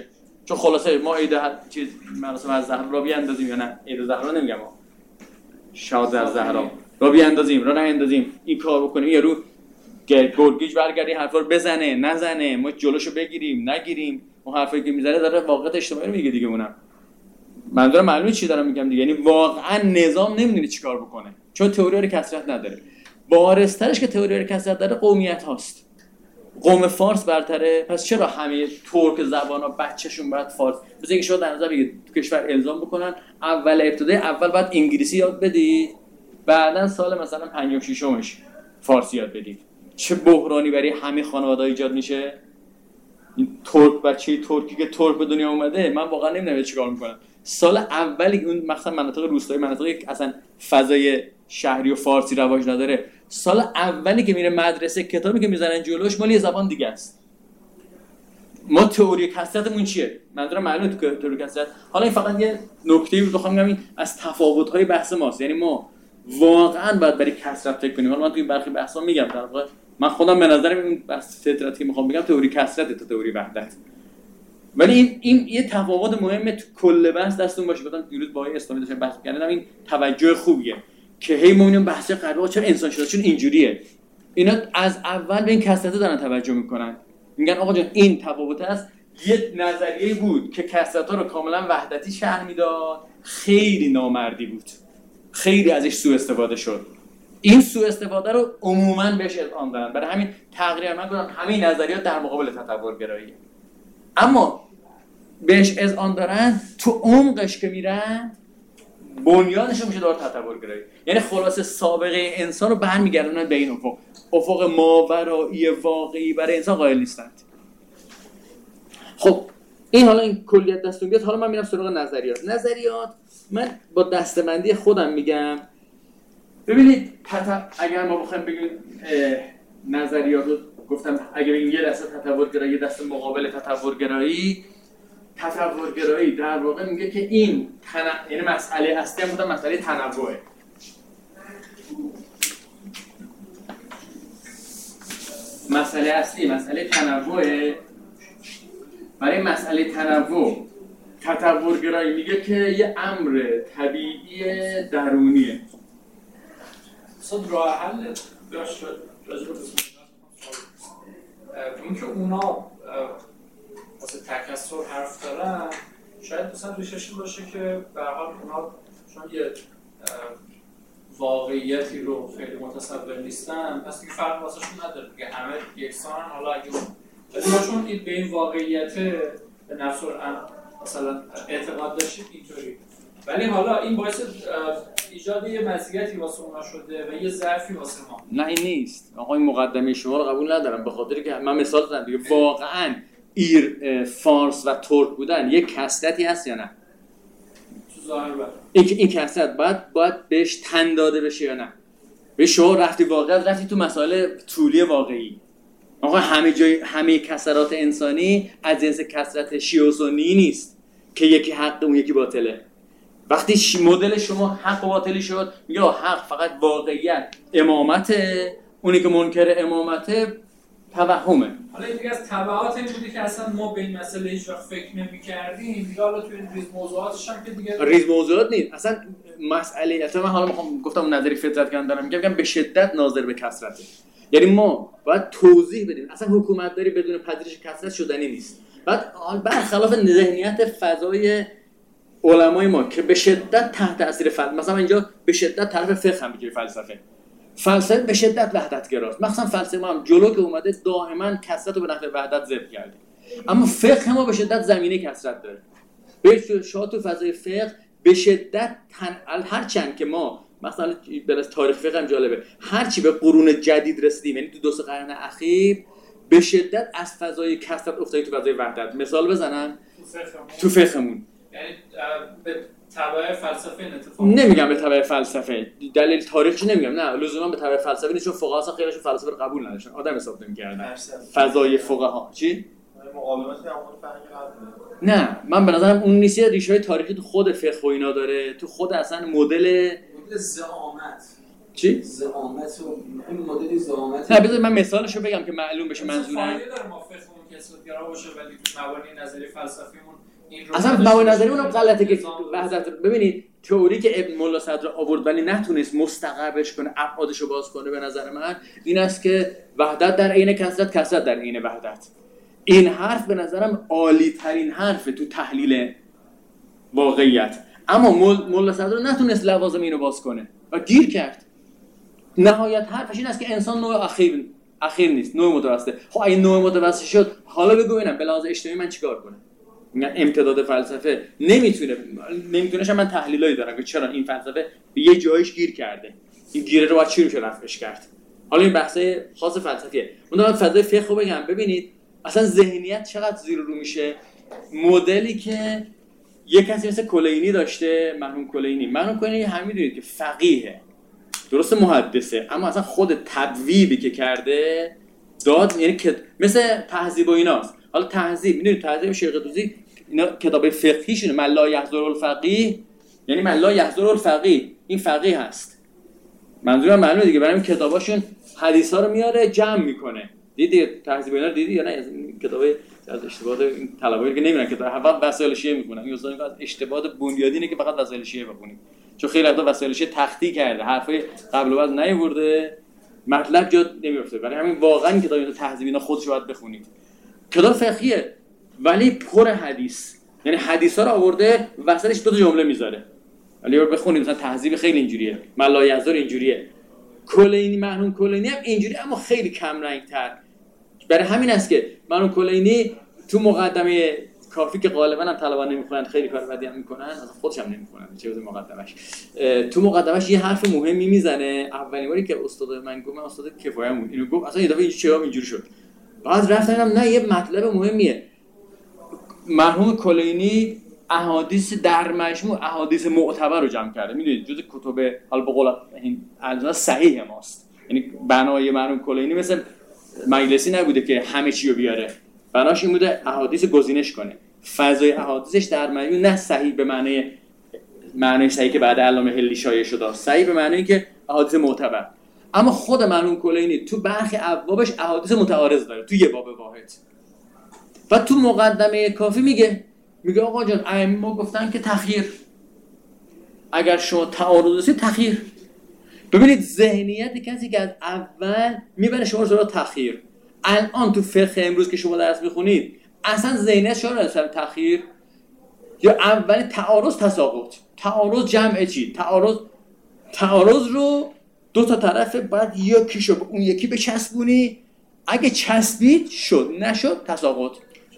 چون خلاصه ما عید چیز مراسم از زهرا را بیاندازیم یا نه، عید زهرا نمیگم، شاد از زهرا را بیاندازیم را نندازیم، این کار بکنیم، یارو گرگیج برگردی حرفا رو بزنه نزنه، ما جلوشو بگیریم نگیریم، اون حرفایی که میزنه داره واقعیت اجتماعی رو میگه دیگه. اونم من دارم معلومه چی دارم میگم دیگه، یعنی واقعا نظام نمیدونه چیکار بکنه چون تئوری کثرت نداره. بارزترش که تئوری کثرت داره قومیت هاست. قوم فارس برتره، پس چرا همه ترک زبانا بچه‌شون باید فارس؟ مثلا اینکه شما در نظر بگیرید تو کشور الزام بکنن اول باید انگلیسی یاد بدید، بعدن سال مثلا 5 6 فارسی یاد بدید. چه بحرانی برای همه خانواده‌ها ایجاد میشه. این بچه ترکی که ترک به دنیا اومده، من واقعا نمیدونم چیکار میکنن. سال اولی اون مثلا مناطق روستایی، مناطقی اصلا فضای شهری و فارسی رواج نداره، سال اولی که میره مدرسه کتابی که میزنن جلوش مال یه زبان دیگه است. ما تئوری کثرتمون چیه؟ منظورم معلومه تو تئوری کثرت. حالا این فقط یه نکته‌ای بود بخوام بگم، این از تفاوت‌های بحث ماست. یعنی ما واقعا باید برای کثرت فکر کنیم. حالا من تو این برخی بحثا میگم، در واقع من خودم به نظرم این بحث فطرتی که میخوام بگم تئوری کثرت تا تئوری وحدت. ولی این یه تفاوت مهمه تو کل بحث دستون باشه. گفتم دیروز با اسلامی داشتم بحث می‌کردم، این توجه خوبیه که هی ما می‌بینیم بحث قلبا چرا انسان شناسیشون اینجوریه. اینا از اول به این کثرت دارن توجه میکنن، میگن آقا جان این تفاوت است. یه نظریه بود که کثرت‌ها رو کاملا وحدتی شرح میداد، خیلی نامردی بود، خیلی ازش سوء استفاده شد. این سوء استفاده رو عموما بهش اذعان دارن، برای همین تقریبا من گفتم همین نظریات در مقابل تطورگرایی. اما بهش اذعان دارن، تو عمقش که میرن بنیانش میشه دار تطورگرایی. یعنی خلاصه سابقه انسان رو برمیگردونن به این افق ماورایی واقعی برای انسان قائل نیستند. خب این حالا این کلیت دستون بیاد. حالا من میرم سراغ نظریات. من با دسته‌بندی خودم میگم. ببینید اگر ما بخوایم بگیم نظریات رو گفتم، اگر این یه دسته تطورگرایی، یه دسته مقابل تطورگرایی در واقع میگه که این یعنی مسئله اصلی هم بودن مسئله تنوعه. مسئله اصلی مسئله تنوعه. برای مسئله تنوع تطورگرایی میگه که یه امر طبیعی درونیه. اصلا راه حل داشت راجع به این که اونا واسه تکثر حرف دارن، شاید مثلا ریشش باشه که به هر حال اونا چون یه واقعیتی رو خیلی متصور نیستن، پس دیگه فرق واسهشون نداره دیگه، همه یکسان. حالا اگه ولی ما چون این به این واقعیت به نفس مثلا اعتقاد داشتیم اینطوری، ولی حالا این باعث ایجاد یه مزیتی واسه اونا شده و یه ضعفی واسه ما. نه این نیست. آقا این مقدمه شما رو قبول ندارم، به خاطر که من مثال زدم دیگه. واقعاً فارس و ترک بودن یک کثرتی هست یا نه؟ تو ظاهر این کثرت باید بهش تن داده بشه یا نه؟ به شما رفتی تو مسائل طولی واقعی. آقا همه کثرات انسانی از جنس کثرت شیعه و سنی نیست که یکی حق اون یکی باطله. وقتی مدل شما حق و باطلی شد، میگه حق فقط واقعیت امامته، اونی که منکر امامته توهمه. حالا این دیگه از تبعات این بودی که اصلا ما به این مسئله هیچ وقت فکر نمی‌کردیم. دیگه حالا تو این ریز موضوعاتش هم که دیگه ریز موضوعات نیست اصلا مسئله. اصلا من حالا گفتم اون نظری فطرت کردن دارم میگم به شدت ناظر به کثرته. یعنی ما باید توضیح بدیم اصلا حکومت داری بدون پذیرش کثرت شدنی نیست. بعد برخلاف ذهنیت فضای علمای ما که به شدت تحت تاثیر فلسفه، مثلا اینجا به شدت طرف فقه هم میگیره، فلسفه به شدت وحدتگراست. مثلا فلسفه ما هم جلو که اومده دائما کثرت رو به نفع وحدت ذبح کرده، اما فقه ما به شدت زمینه کثرت داره. به شاه تو فضای فقه به شدت هرچند که ما مثلا به تاریخ فقه هم جالبه، هرچی به قرون جدید رسیدیم، یعنی تو 2 قرن اخیر به شدت از فضای کثرت افتادیم تو فضای وحدت. مثال بزنم تو فقهمون، یعنی به تبع فلسفه این اتفاق نمیگم به تبع فلسفه، دلیل تاریخی نمیگم، نه لزوما به تبع فلسفه نیست، چون فقها اصلا خیلیشون فلسفه رو قبول نداشتن، آدم حساب نمی‌کردن. فضای فقها چی؟ مقاومتی در مورد فرهنگ نه من به نظرم اون نیست. ریشه‌های تاریخی تو خود فقه و اینا داره، تو خود اصلا مدل زعامت. چی؟ زعامت و این مدل زعامت. نه بذار من مثالشو بگم که معلوم بشه منظورم. فایده داره ما فقهمون که اصلاح‌گرا باشه ولی تو مبانی نظری فلسفیمون اصلا مبانی نظری اونم غلطه که وحدت. ببینید تئوری که ابن ملا صدر آورد ولی نتونست مستقرش کنه، ابعادشو باز کنه، به نظر من این است که وحدت در عین کثرت، کثرت در عین وحدت. این حرف به نظرم عالی ترین حرفه تو تحلیل واقعیت، اما ملا صدر نتونست لوازم اینو باز کنه و گیر کرد. نهایت حرفش این است که انسان نوع اخیر نیست، نوع متوسطه. خب اگه نوع متوسط شد، حالا بگو ببینم به لحاظ اجتماعی من چیکار کنم؟ میگن امتداد فلسفه نمیتونه. من تحلیلایی دارم که چرا این فلسفه به یه جایش گیر کرده، این گیره رو باید چی روش رفعش کرد. حالا این بحثای خاص فلسفیه. من دارم فضای فقه رو بگم. ببینید اصلا ذهنیت چقدر زیر رو میشه. مدلی که یک کسی مثل کلینی داشته، مرحوم کلینی هم میدونید که فقیهه، درست محدثه، اما اصلا خود تبویبی که کرده داد، یعنی مثل تهذیب و ایناست. حالا تهذیب، میدونید تهذیب شیخ طوسی اینا کتاب فقهیشونه، من لا یحضر الفقیه، یعنی من لا یحضر الفقیه، این فقیه هست. منظورم معلومه دیگه، برای این کتاباشون حدیثا رو میاره جمع میکنه. دیدی تهذیب اینا رو دیدی یا نه؟ این کتابای از اشتباهات این طلبایی که نمیرن کتاب فقط وسایل شیعه میخونن. این استاد میگه از اشتباهات بنیادی اینه که فقط وسایل شیعه بخونید، چون خیلی وقتا وسایل شیعه تختی کرده، حرفای قبل و بعد نیورده، مطلب جا نمیفته. برای همین واقعا کتاب تهذیب اینا خودش رو باید بخونید. کتاب فقهیه ولی پر حدیث، یعنی حدیثا رو آورده وسطش دو تا جمله میذاره. ولی رو بخونید مثلا تهذیب خیلی اینجوریه، ملا یزار اینجوریه، کلینی مرحوم کلینی هم اینجوری، اما خیلی کم رنگ‌تر. برای همین است که مرحوم کلینی تو مقدمه کافی که غالبا هم طلبان نمیخونن، خیلی کار بدی هم میکنن، اصلا خودش هم نمیخونن، چه واسه مقدمش. تو مقدمش یه حرف مهمی میزنه. اولین باری که استاد من گفت، من استاد کفایه‌مون اینو گفت، اصلا یه دفعه اینجوری شد. بعد رفتم نه یه مطلب مهمیه. مرحوم کلینی احادیث در مجموع احادیث معتبر رو جمع کرده. میدونید جز کتب حالا به قول این الزام صحیح ماست، یعنی بنای مرحوم کلینی مثل مجلسی نبوده که همه چی رو بیاره، بناش این بوده احادیث گزینش کنه. فضای احادیثش در مجموع نه صحیح به معنی صحیح که بعد علامه حلی شایع شده، صحیح به معنی که احادیث معتبر. اما خود مرحوم کلینی تو برخی ابوابش احادیث متعارض داره، تو یه باب واحد. و تو مقدمه کافی میگه آقا جان ائمه گفتن که تخییر، اگر شما تعارض داشتید تخییر. ببینید ذهنیت کسی که از اول میبره شما رو تخییر. الان تو فقه امروز که شما درس میخونید اصلا ذهنیت شما رو سر تخییر، یا اول تعارض تساقط، تعارض جمع چی؟ تعارض رو دو تا طرف باید یکیشو به اون یکی بچسبونی، اگه چسبید شد، نشد تساقط.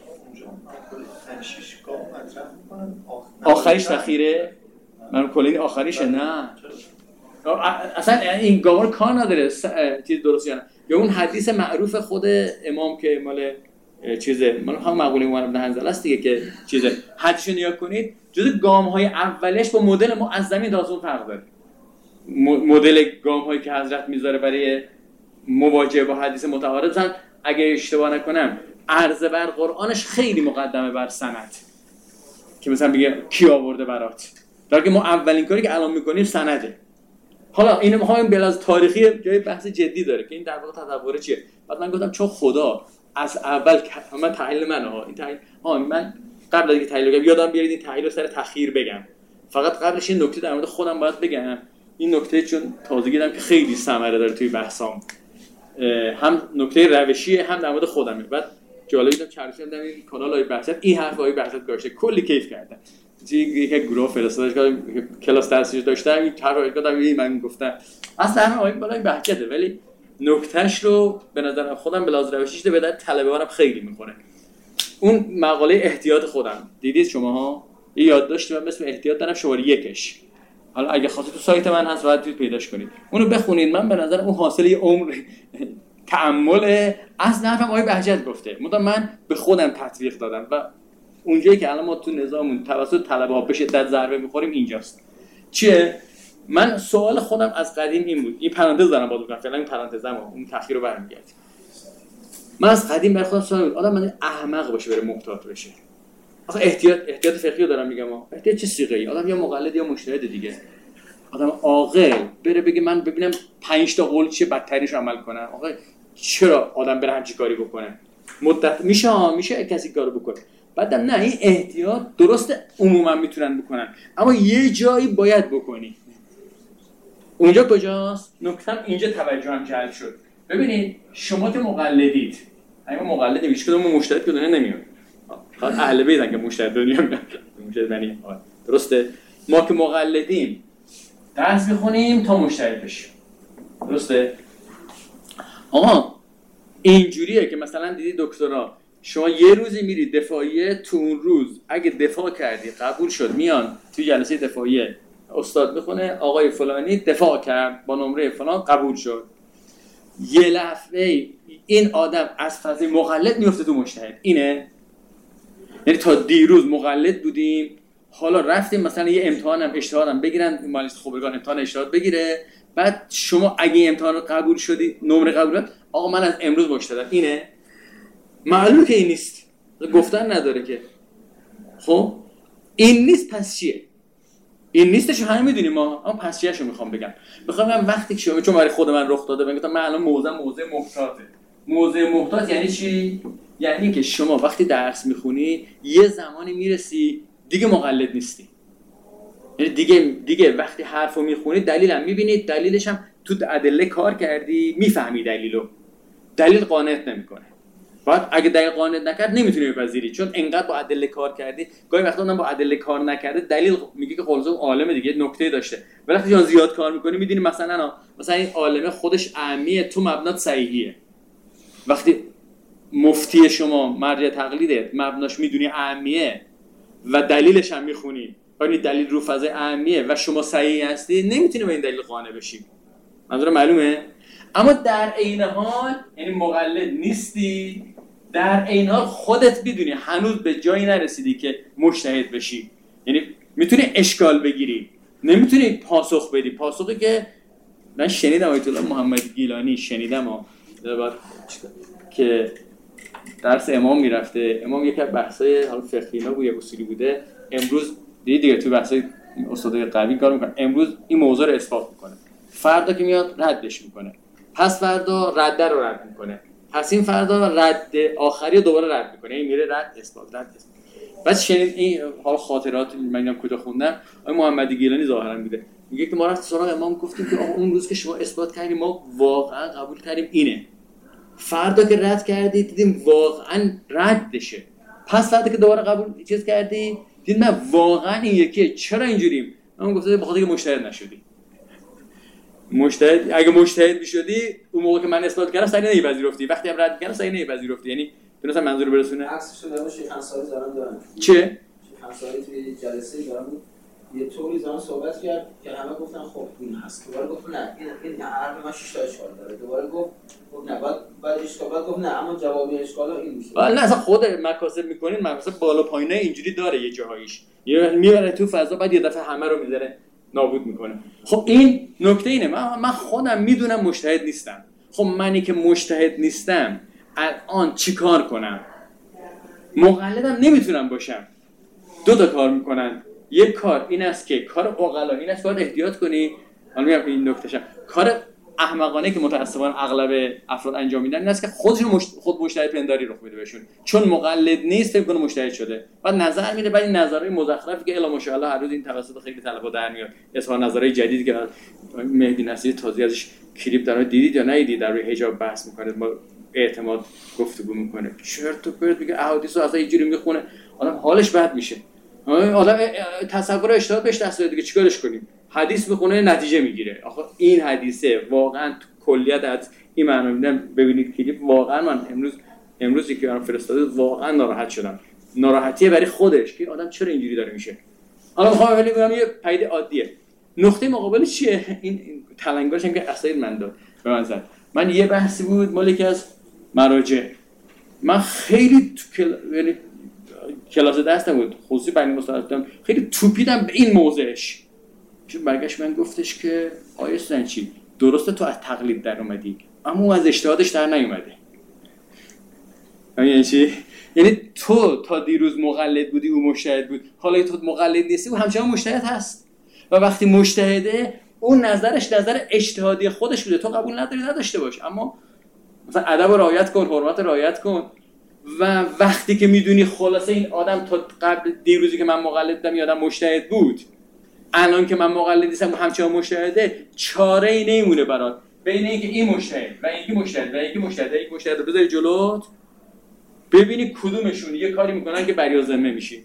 آخریش تخیره؟ من کلینی آخریشه؟ نه اصلا این گاور کار نداره چیز درست یا نه. یا اون حدیث معروف خود امام که مال مال هم مقوله عمر بن حنظله است دیگه، که حدیثو نگاه کنید جز گام‌های اولش با مدل معظمی داستان فرق داره. مدل گام‌هایی که حضرت میذاره برای مواجهه با حدیث متعارض، اگه اشتباه نکنم عرض بر قرآنش خیلی مقدمه بر سند، که مثلا بگه کی آورده برات، در که ما اولین کاری که الان میکنیم سنده. حالا اینو میخوایم بلاز تاریخی جای بحث جدی داره که این در واقع تصور چیه. بعد من گفتم چون خدا از اول من تحلیل این تحلیل من قبل از اینکه تحلیل بگم یادم بیارید این تحلیل رو سر تخییر بگم. فقط قبلش این نکته در مورد خودم باید بگم، این نکته چون تازگی دیدم که خیلی ثمره داره توی بحثام، هم نکته روشیه هم در مورد خودمه. بعد جالب دیدم چرخیدم دیدم این کانالای بحثت این حرفای بحثت گذاشته، کلی کیف کردم. یک گروه فرستادش کلاس درسش داشتم، این طرح رو من گفتم اصلا همه آیه بالای بحثته، ولی نکتهش رو به نظر خودم به لحاظ روشیش به درد طلبه‌هام خیلی میخوره. اون مقاله احتیاط خودم دیدید شماها؟ یه یادداشتی من اسم احتیاط دارم شماره 1. حالا اگه خواستید تو سایت من هست باید پیداش کنید، اونو بخونید. من به نظر اون حاصل یه عمر تأمل اصلا حرفم آیه بهجت گفته، من به خودم تطبیق دادم و اونجایی که الان ما تو نظامون توسط طلبه‌ها به شدت ضربه می‌خوریم اینجاست. چیه؟ من سوال خودم از قدیم این بود، این پرانتز دارم باز می‌کنم، فعلا این پرانتزمو اون تأخیر رو برمیگردیم. من از قدیم برای خودم سوال بود، آدم من احمق باشه بره محتاط بشه. آخه احتیاط فقهی رو دارم میگم، احتیاط چه صیغه‌ای؟ آدم یا مقلد یا مجتهد دیگه. آدم عاقل بره بگه من ببینم 5 تا قول چیه بدترینش عمل کنم. آخه چرا آدم بره همچین کاری بکنه؟ مدت میشه کسی کارو بکنه. بعدم نه، این احتیاط درسته عموما میتونن بکنن، اما یه جایی باید بکنی. اونجا کجاست؟ نکتم اینجا توجهم جلب شد. ببینید شما که مقلدید، اگه مقلد هیچ کدوم مجتهد که دنیا نمیاد. فقط اهل بیتن که مجتهد دنیا میاد. مجتهد نمیاد. درسته؟ ما که مقلدیم درس میخونیم تا مجتهد بشیم. درسته؟ آقا اینجوریه که مثلا دیدی دکترا شما یه روزی میرید دفاعیه، تو اون روز اگه دفاع کردی قبول شد، میان توی جلسه دفاعیه استاد میخونه آقای فلانی دفاع کرد با نمره فلان قبول شد، یه لحظه این آدم از فضای مقلد میفته تو مجتهد. اینه یعنی تا دیروز مقلد بودیم، حالا رفتیم مثلا یه امتحانم اجتهادم بگیرن، مالیست خبرگان امتحان اجتهاد بگیره، بعد شما اگه امتحان قبول شدی نمره قبول شد، آقا من از امروز مجتهدم. اینه معلومه که این نیست، گفتن نداره که. خب این نیست، پس چیه؟ این نیستش همه میدونیم ما، اما پس چیه‌شو میخوام بگم وقتی که شما، چون برای خود من رخ داده، میگم من الان موضوع محتاطه. موضوع محتاط یعنی چی؟ یعنی که شما وقتی درس میخونی یه زمانی میرسی دیگه مقلد نیستی، یعنی دیگه وقتی حرفو میخونی دلیلم میبینید، دلیلش هم تو ادله کار کردی، میفهمی دلیلو، دلیل قانعت نمیکنه. بعد اگه دلیل قانعت نکرد نمیتونی بپذیری، چون انقدر با ادله کار کردی. گاهی وقتا اونم با ادله کار نکرده، دلیل میگه که خلاص عالم دیگه نکته داشته، ولی وقتی جان زیاد کار میکنی میدونی مثلا این عالمه خودش اهمیه، تو مبنات صحیحیه. وقتی مفتی شما مرجع تقلیده، مبناش میدونی اهمیه و دلیلش هم میخونی، یعنی دلیل رو فضای اهمیه و شما صحیح هستی، نمیتونی به این دلیل قانع بشی. منظورم معلومه؟ اما در عین حال یعنی مقلد نیستی، در عین حال خودت میدونی هنوز به جایی نرسیدی که مجتهد بشی، یعنی میتونی اشکال بگیری، نمیتونی پاسخ بدی. پاسخی که من شنیدم آیت الله محمد گیلانی که درس امام میرفته، امام یکی از بحثای حالا فقهی بود یا اصولی بوده، امروز دیگه تو بحثای استادای قوی کار میکنه، امروز این موضوع رو اثبات میکنه، فردا که میاد ردش میکنه، پس فردا رد رو رد میکنه، پس این فردا رد آخری رو دوباره رد میکنه، این میره رد اثبات. بعد شنید این حال خاطرات من کجا خوندم، آقای محمد گیلانی ظاهرا بوده، میگه که ما رفتیم سراغ امام گفتیم که آقا اون روز که شما اثبات کردید ما واقعا قبول کردیم اینه، فردا که رد کردید دیدیم واقعا ردشه، پس فردا که دوباره قبول چیز کردی دیدیم نه واقعا این یکیه، چرا اینجوریم؟ من گفتم به خاطر اینکه مجتهد نشدی. مجتهد اگه مجتهد می‌شدی اون موقع که من اثبات کردم صحیح نمی‌پذیرفتی، وقتی هم رد کردم صحیح نمی‌پذیرفتی، یعنی تونستم منظور برسونه. عکسش رو شیخ انصاری دارن چه؟ شیخ انصاری توی جلسه دارن یه طوری زمان صحبت کرد که همه گفتن خب این هست، دوباره گفت نه این حرف من 6 تا اشکال داره، دوباره گفت نه بعد اشکال گفت نه اما جوابی اشکالا این میشه. نه اصلا خود مکاسب میکنین، مکاسب بالا پایینه اینجوری داره، یه جاهایش میبره تو فضا، بعد یه دفعه همه رو میذاره نابود میکنه. خب این نکته اینه، من خودم میدونم مجتهد نیستم. خب منی که مجتهد نیستم الان چیکار کنم؟ مقلدم نمیتونم باشم. دو تا کار میکنن، یک کار این است که کار عقلا این است، باید احتیاط کنی. من میگم این نکتهشم کار احمقانه که متأسفانه اغلب افراد انجام میدن این است که خود مجتهد پنداری رخ میده بهشون، چون مقلد نیست فکر کنه مجتهد شده، بعد نظر میده، بعد این نظرهای مزخرفی که الا ماشاءالله هر روز این توسط خیلی طلبه در میاد، اظهار نظرهای جدیدی که مهدی نصیری تازه ازش کلیپ داره، دیدید یا ندیدید؟ در روی حجاب بحث میکنه، با اعتماد گفتگو میکنه، چرت و پرت میگه، احادیث رو اصلا اینجوری میخونه، آدم حالش بد میشه، آدم تصور اجتهاد بهش دست داده دیگه، چیکارش کنیم؟ حدیث میخونه نتیجه میگیره. آخه این حدیثه واقعا کلیت از این معنی میدم. ببینید کلیپ، واقعا من امروزی که برام فرستاده واقعا ناراحت شدم. ناراحتیه برای خودش که آدم چرا اینجوری داره میشه. حالا میخوام بگم یه پدیده عادیه. نقطه مقابل چیه؟ این تلنگرش هم که اساید من داد به من زد. من یه بحثی بود مال یکی از مراجع، من خیلی یعنی کلاس دستم بود، خصوصی بنی مستعدم، خیلی توپیدم به این موضوعش. چون برگشت من گفتش که آیه سنچی درسته تو از تقلید در اومدی، اما اون از اجتهادش در نیومده. یعنی چی؟ یعنی تو تا دیروز مقلد بودی او مجتهد بود، حالا تو مقلد نیستی او همچنان مجتهد هست، و وقتی مجتهده اون نظرش نظر اجتهادی خودش بوده، تو قبول نداری نداشته باش، اما مثلا ادب رعایت کن، حرمت رعایت کن. و وقتی که میدونی خلاصه این آدم تا قبل دیروزی که من مقلد بودم یه آدم مجتهد بود، الان که من مقلد نیستم همچنان مجتهده، چاره‌ای نمیمونه برات بین اینکه این مجتهد و این مجتهد و این مجتهد و این مجتهد رو بذاری جلوت ببینی کدومشون یه کاری میکنن که بری ذمه میشی.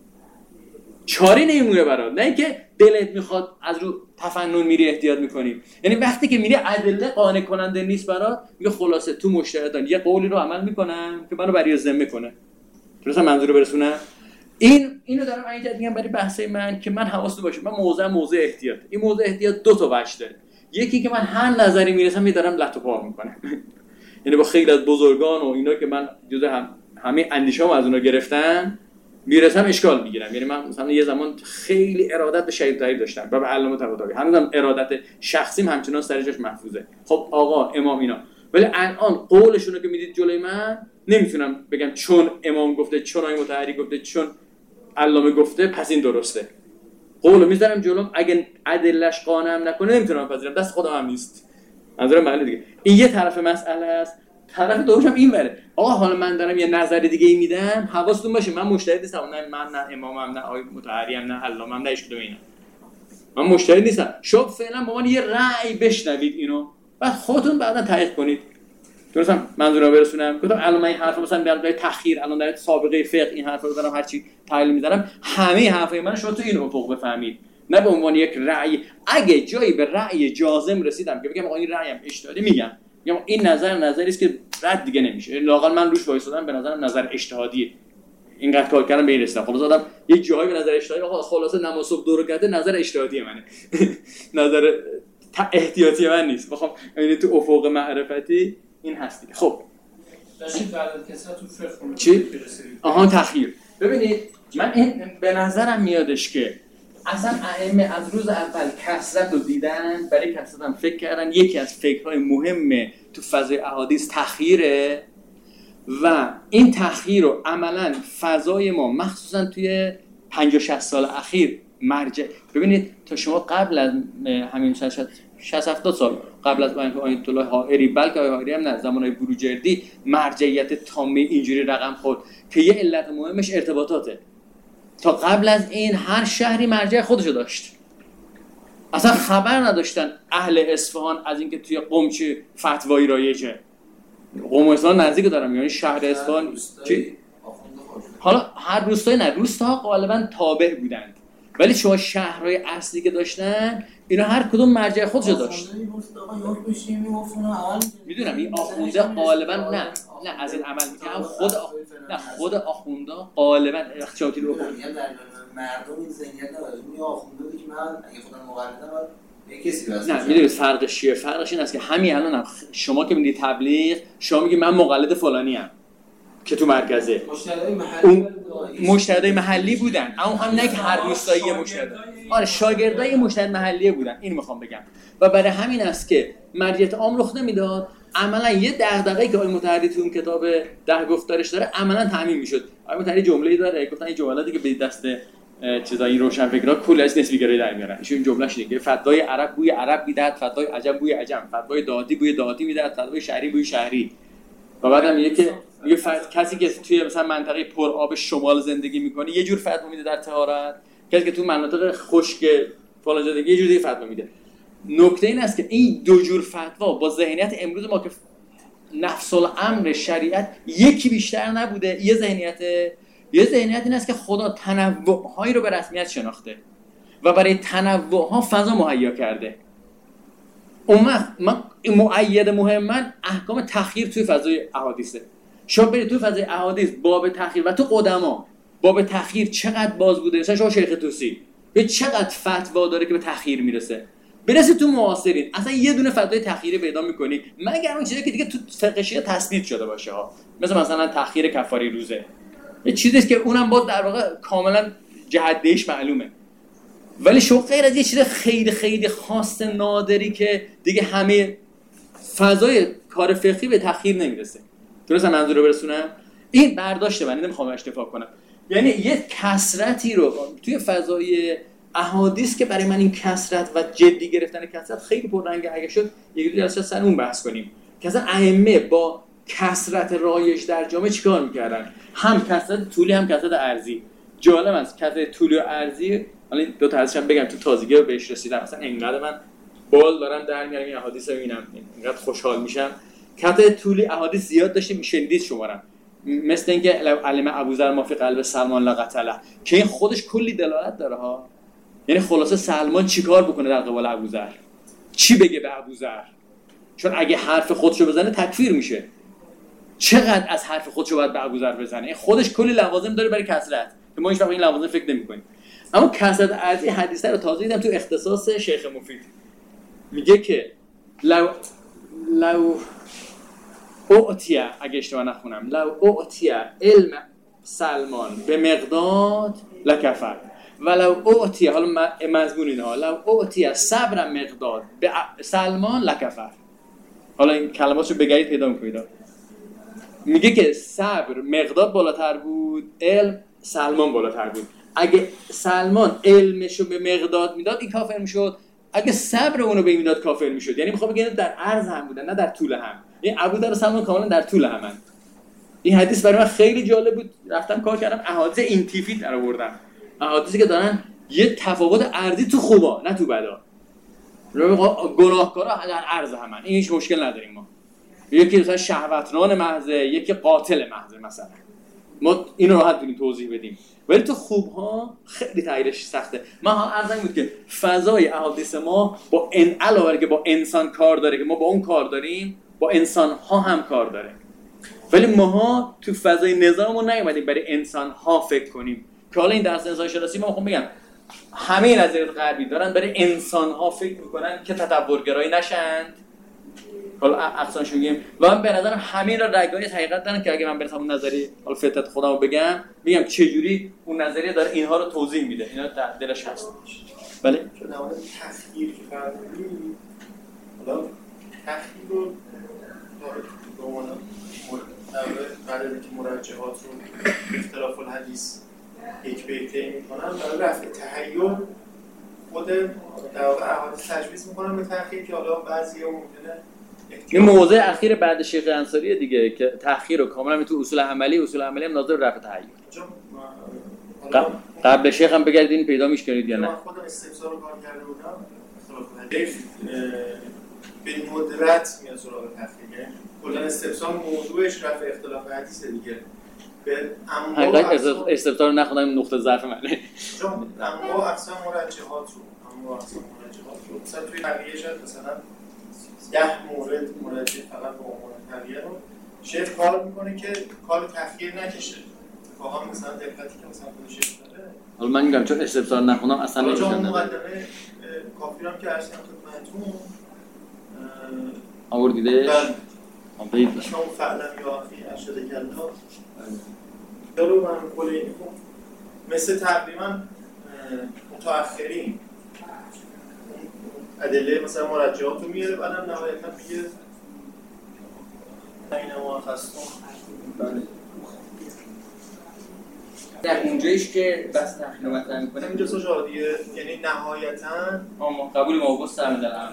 چاره نمیمونه برات، نه اینکه دلت میخواد از رو تفنن میری احتیاط میکنی. یعنی وقتی که میری ادله قانع کننده نیست برات، میگه خلاصه تو مجتهدان یه قولی رو عمل میکنم که منو بری ذمه کنه. درسته منظور رو برسونم؟ اینو دارم اینجا میگم برای بحث من که من حواستون باشه من موضوع احتیاط. این موضوع احتیاط دو تا وجه داره. یکی که من هر نظری میرسم میذارم لط و پار میکنم. یعنی با خیلی از بزرگان و اینا که من جزء همه اندیشه‌ام از اونها گرفتن میرسم اشکال میگیرم. یعنی من مثلا یه زمان خیلی ارادت به شهید طاهری داشتم و به علامه طباطبایی، هنوزم ارادت شخصیم همچنان سر جاش محفوظه. خب آقا امام اینا، ولی الان قولشون رو که میدید جلوی من نمیتونم بگم چون امام گفته، چون آقای مطهری گفته، چون علامه گفته پس این درسته. قولو میذارم جلوم، اگه ادلش قانعم نکنه نمیتونم بپذیرم، دست خودم هم نیست. منظورم بله دیگه. این یه طرف مسئله است. طرف دومش هم این بره. آقا حالا من دارم یه نظر دیگه ای میدم، حواستون باشه من مجتهد نیستم، نه امامم، نه آقای مطهری ام، نه علامه‌ام، نه هیچ کدوم اینا. من مجتهد نیستم. شما فعلا با من یه رأی بشنوید اینو، بعد خودتون بعدا تایید کنید. درستم منظورم برسونم. گفتم الان من این حرفو مثلا در تأخیر، الان در سابقه فقه این حرفو دارم هر چی تحلیل می‌ذارم، همه حرفای من شما تو این افق بفهمید، نه به عنوان یک رأی. اگه جایی به رأی جازم رسیدم که بگم آقا این رأیم اجتهادی، میگم این نظری است که رد دیگه نمیشه، لااقل من روش وایسادم به نظرم نظر اجتهادیه، اینقدر کار کردم به این رسیدم. خلاص آدم یک جایی به نظر اجتهادی، آقا خلاصه نماز صبح دور کرده نظر اجتهادی منه نظر احتیاطی من نیست. بخوام یعنی تو افق معرفتی این هست دیگه. خب داشتید بعد کسا تو فقه چی؟ تأخیر. ببینید من این به نظرم میادش که اصلا ائمه از روز اول کثرت رو دیدن، برای کثرت هم فکر کردن. یکی از فکرهای مهم تو فضای احادیث تأخیره و این تأخیر رو عملاً فضای ما مخصوصا توی 50-60 سال اخیر مرجع. ببینید تا شما قبل از همین 60-70 سال قبل از آیت الله حائری، بلکه حائری هم نه، زمانهای بروجردی مرجعیت تامه اینجوری رقم خورد که یه علت مهمش ارتباطاته. تا قبل از این هر شهری مرجع خودشو داشت، اصلا خبر نداشتن اهل اصفهان از اینکه توی قم چه فتوایی رایجه. قم اصفهان نزدیک دارم، یعنی شهر اصفهان چی؟ حالا هر روستایی نه، روستاها غالبا تابع بودند، ولی شما شهرهای اصلی که داشتن اینا هر کدوم مرجع خودشو داشت. میدونم این آخونده غالبا نه از این عمل میکنم، خود آخونده غالبا اخچاتی رو مردم این ذهنیت نداره. این آخونده بود که من اگه خودم مقلدم به کسی واسه نه میدونید فرقش چیه؟ فرقش این است که همین الان شما که میگید تبلیغ، شما میگی من مقلد فلانی ام که تو مرکزه، مجتهدای محلی بودن، اما هم نه که هر روستایی مجتهد. آره شاگردای مجتهد محلی بودن، این میخوام بگم. و برای همین است که مرجعیت عام رخ نمیداد. عملا یه دغدغه‌ای که آقای مطهری تو اون کتاب 10 گفتارش داره عملا تامین میشد. آقای مطهری جمله‌ای داره، گفتن این جملاتی که به دست چیزای روشنفکرا کل از نسبی گرایی در میارن. این جمله‌اش دیگه فتوای عرب بوی عرب میداد، فتوای عجم بوی عجم، فتوای داعی بوی داعی میداد، فتوای شهری بوی شهری. و بعدم میگه که کسی که توی مثلا منطقه پر آب شمال زندگی میکنه یه جور فتوا میده در طهارت، کسی که تو مناطق خشک فلان زندگی یه جور دیگه فتوا میده. نکته این است که این دو جور فتوا با ذهنیت امروز ما که نفس الامر شریعت یکی بیشتر نبوده، یه ذهنیت این است که خدا تنوع‌هایی رو به رسمیت شناخته و برای تنوع‌ها فضا مهیا کرده. من مؤید مهمن احکام تأخیر توی فضای احادیثه. شما برید توی فضای احادیث باب تأخیر و تو قدما باب تأخیر چقدر باز بوده. مثلا شما شیخ توسی به چقدر فتوا داره که به تأخیر میرسه. برسید تو معاصرین اصلا یه دونه فتوای تأخیری پیدا می‌کنی مگر اون چیزی که دیگه تو فقه شیعه تثبیت شده باشه ها، مثلا تأخیر کفاره روزه، یه چیزیه که اونم باز در واقع کاملا جهتش معلومه. ولی شما غیر از یه چیز خیلی خیلی خاص نادری که دیگه همه فضای کار فقهی به تأخیر نمیرسه. درسته منظور رو برسونم؟ این برداشت من، نمیخوام اشتباه کنم. یعنی یه کثرتی رو توی فضای احادیث که برای من این کثرت و جدی گرفتن کثرت خیلی پررنگ اگه شد یه جوری از سر اون بحث کنیم که اصلا ائمه با کثرت رایج در جامعه چیکار میکردن؟ هم کثرت طولی هم کثرت عرضی. جالب است کثرت طولی و عرضی، حالا دو تا حدیثم بگم تو تازگی بهش رسیدم، اصلا انقدر من بال دارم در میارم این احادیث رو میبینم انقدر خوشحال میشم. کثرت طولی احادیث زیاد داشتیم، شنیدید شمارم، مثل اینکه علم ابوذر ما فی قلب سلمان لا قتله، که این خودش کلی دلالت داره ها. یعنی خلاصه سلمان چیکار بکنه در قبال ابوذر، چی بگه به ابوذر، چون اگه حرف خودشو بزنه تکفیر میشه. چقدر از حرف خودشو باید به ابوذر بزنه؟ خودش کلی لوازم داره برای کثرت که ما هیچ وقت این لوازم فکر نمی‌کنیم. اما کثرت عرضی حدیثه رو تازه دیدم تو اختصاص شیخ مفید، میگه که لو اعطیه، اگه اشتباه نخونم، لو اعطیه علم سلمان به مقداد لکفر ولو اعطیه، حالا مضمون اینها، لو اعطیه صبر مقداد به سلمان لکفر. حالا این کلماتشو بگید پیدا می‌کنید. میگه که صبر مقداد بالاتر بود، علم سلمان بالاتر بود. اگه سلمان علمشو به مقداد میداد این کافر میشد، اگه صبر اونو به میداد کافر میشد. یعنی میخوام بگم در عرض هم بودن نه در طول هم. این ابوذر و سلمان کاملا در طول همن. این حدیث برای من خیلی جالب بود، رفتم کار کردم احادیث اینتیفی در آوردم، احادیثی که دارن یه تفاوت ارضی تو خوبا نه تو بدا. گناهکارا در عرض همن، این هیچ مشکل نداریم ما. یکی مثلا شهوتران محض، یکی قاتل محض، مثلا ما اینو راحت بتونیم توضیح بدیم، ولی تو خوبها خیلی تغییرش سخته. من ها عرضم بود که فضای احادیث ما با علاوه که با انسان کار داره که ما با اون کار داریم، با انسان ها هم کار داره. ولی ماها تو فضای نظاممون نیومدیم برای انسان ها فکر کنیم که حالا این درس انسان شناسی ما میگم همه نظریات غربی دارن برای انسان ها فکر میکنن که تطورگرایی نشند. حالا اقسامش میگیم و من به نظرم همین را رگای حقیقت دارن که اگه من برسم اون نظریه حالا فطرت خودمو بگم میگم چه جوری اون نظریه داره اینها رو توضیح میده، اینا در دلش هست. بله چون نمونه تخییر که فرمودی، حالا تخییر رو به عنوان برای که مرجحات رو اختلاف الحدیث یک به یک تعیین میکنن، برای رفع تحیر خود در واقع احادیث تشخیص میکنن به تخییر که حالا بعضی‌ها ممکنه این موضوع اخیر بعد شیخ انصاری دیگه که تأخیر رو کاملا تو اصول عملی هم ناظر رفع تحیر. قبل شیخ هم بگردین پیدا میشکنید یا نه؟ من خودم استفسار رو کار کرده بودم، به ندرت میاد سراغ تخییر. کلا استفسار موضوعش رفع اختلاف حدیث دیگه. به حقیقت استفسار نخوندم نقطه ضعف منه. چون اما اقسام مرجحات رو مثلا توی تغییر شد مثلا 10 مورد مرجح فقط به عنوان تغییر رو شیخ کار میکنه که کار تخییر نکشه. واقعا مثلا دقتی که مثلا خودش داره. حالا من میگم چون استفسار نخوندم اصلا نمی‌دونم. چون مقدمه کافیرام که ارسیدم خدمتتون آوردیده. آمدید. شما فعلا یا اخی ارشد کلا دارو من کلی میگم مثل تقریبا متأخرین ادله مثلا مرجحات رو میاره بعدم نهایتا میگه این ما خستم. بله در اونجایش که بس تخییر مطرح میکنه اینجا سوشادیه، یعنی نهایتا قبول ما مستعمل الامر.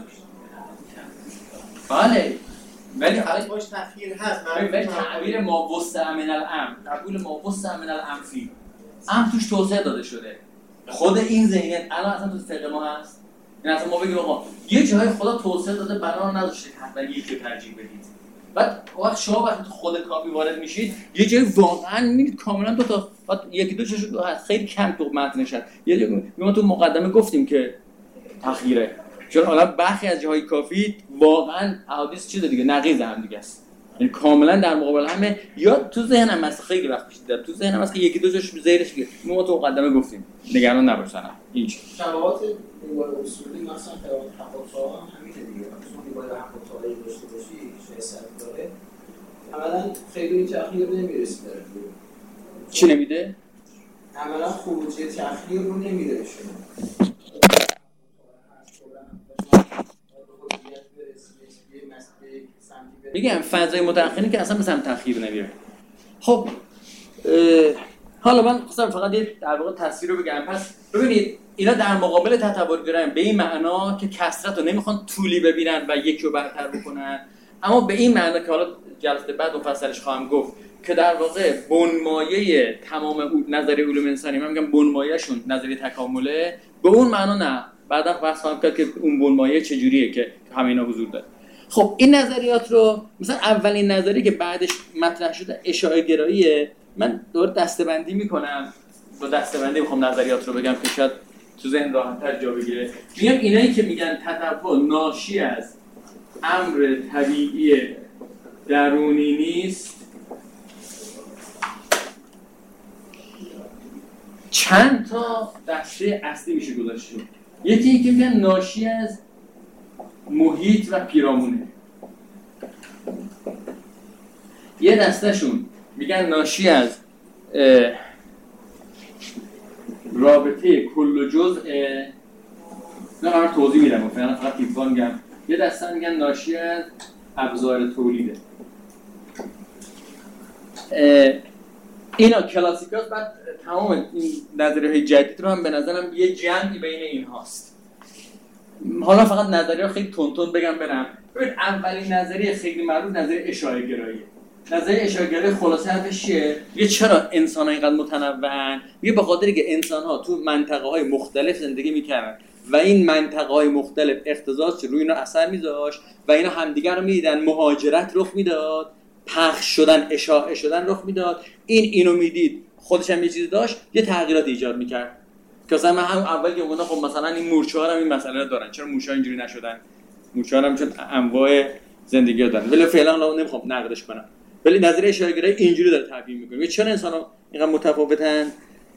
بله ولی حالا باش تخییر هست، ولی تعبیر ما مستعمل الامر، قبول ما مستعمل الامر فی هم توش توسعه داده شده. خود این ذهنیت الان اصلا تو فقه ما هست. یعنی اصلا ما بگیم آقا یه جای خدا توسعه داده بنا نذاشته حتما یکی رو ترجیح بدید. بعد وقت شما وقتی خود کافی وارد میشید یه جای واقعا میبینید کاملا دو تا یکی دو چشم خیلی کم تو متنش هست. یه جایی ما تو مقدمه گفتیم که تخییره، چون حالا برخی از جاهای کافی واقعا احادیث چیز دیگه نقیض هم دیگه است، یعنی کاملا در مقابل همه. یا تو ذهنم هست خیلی وقت پیش دیدم تو ذهنم هست که یکی دو جاش زیرش دیگه ما تو مقدمه گفتیم نگران نباشن. هیچ شباهت دیوار اصولی مثلا قرائت حقوق‌ها هم همینه دیگه، مثلا دیوار حقوق‌ها داشته باشی شایسته داره عملاً خیلی این تأخیر نمیرسه. چی نمیده؟ عملاً خروجی تأخیر رو نمیده شما. میگم فضای متأخرین که اصلا به سمت تأخیر نمیره. خب حالا من خواستم فقط یه در واقع تصویر رو بگم. پس ببینید اینا در مقابل تطورگرایان به این معنا که کثرت رو نمیخوان طولی ببینن و یکی رو برتر بکنن، اما به این معنی که حالا جلسه بعد مفصلش خواهم گفت که در واقع بنمایه تمام نظریه علوم انسانی، من میگم بنمایه‌شون نظریه تکامله، به اون معنا نه. بعدا بحث خواهم کرد که اون بنمایه چجوریه که همه اینا حضور داره. خب این نظریات رو مثلا اولین نظریه که بعدش مطرح شده اشاعه گراییه. من دور دسته‌بندی میکنم، با دسته‌بندی میخوام نظریات رو بگم که شاید تو ذهن راحت‌تر جا بگیره. میگم اینایی که میگن تطور ناشی از امر طبیعی درونی نیست، چند تا دسته اصلی میشه گذاشت. یکی اینکه میگن ناشی از محیط و پیرامونه. یه دستهشون میگن ناشی از رابطه کل و جزء. نه قرار توضیح میدم فقط تیپوان میگم. یه دسته میگن ناشی از ابزار تولیده. اینا کلاسیکاست. بعد تمام این نظریه‌های جدید رو هم به نظرم یه جمعی بین این هاست. حالا فقط نظریه خیلی تون بگم برم. ببین اولین نظریه خیلی معروف نظریه اشاعه گراییه. نظریه اشاعه گرایی خلاصه حرفش چیه؟ میگه چرا انسان‌ها اینقدر متنوعن؟ میگه به خاطر اینکه انسان‌ها تو منطقه‌های مختلف زندگی می‌کردن و این منطقه‌های مختلف اختصاص روی اینا اثر می‌ذاشت و اینا همدیگر رو می‌دیدن، مهاجرت رخ میداد، پخش شدن، اشاعه شدن رخ میداد. اینو میدید، خودش هم یه چیزی داشت، یه تغییرات ایجاد می‌کرد. که مثلا من هم اول که گفتم خب مثلا این مورچه‌ها هم این مسئله دارن، چرا مورچه‌ها اینجوری نشدن؟ مورچه‌ها هم چون انواع زندگی دارن. ولی فعلا نمیخوام نقدش کنم. ولی نظریه اشاعه گرایی اینجوری داره تعبیر می‌کنه. چرا انسان‌ها اینقدر متفاوتن؟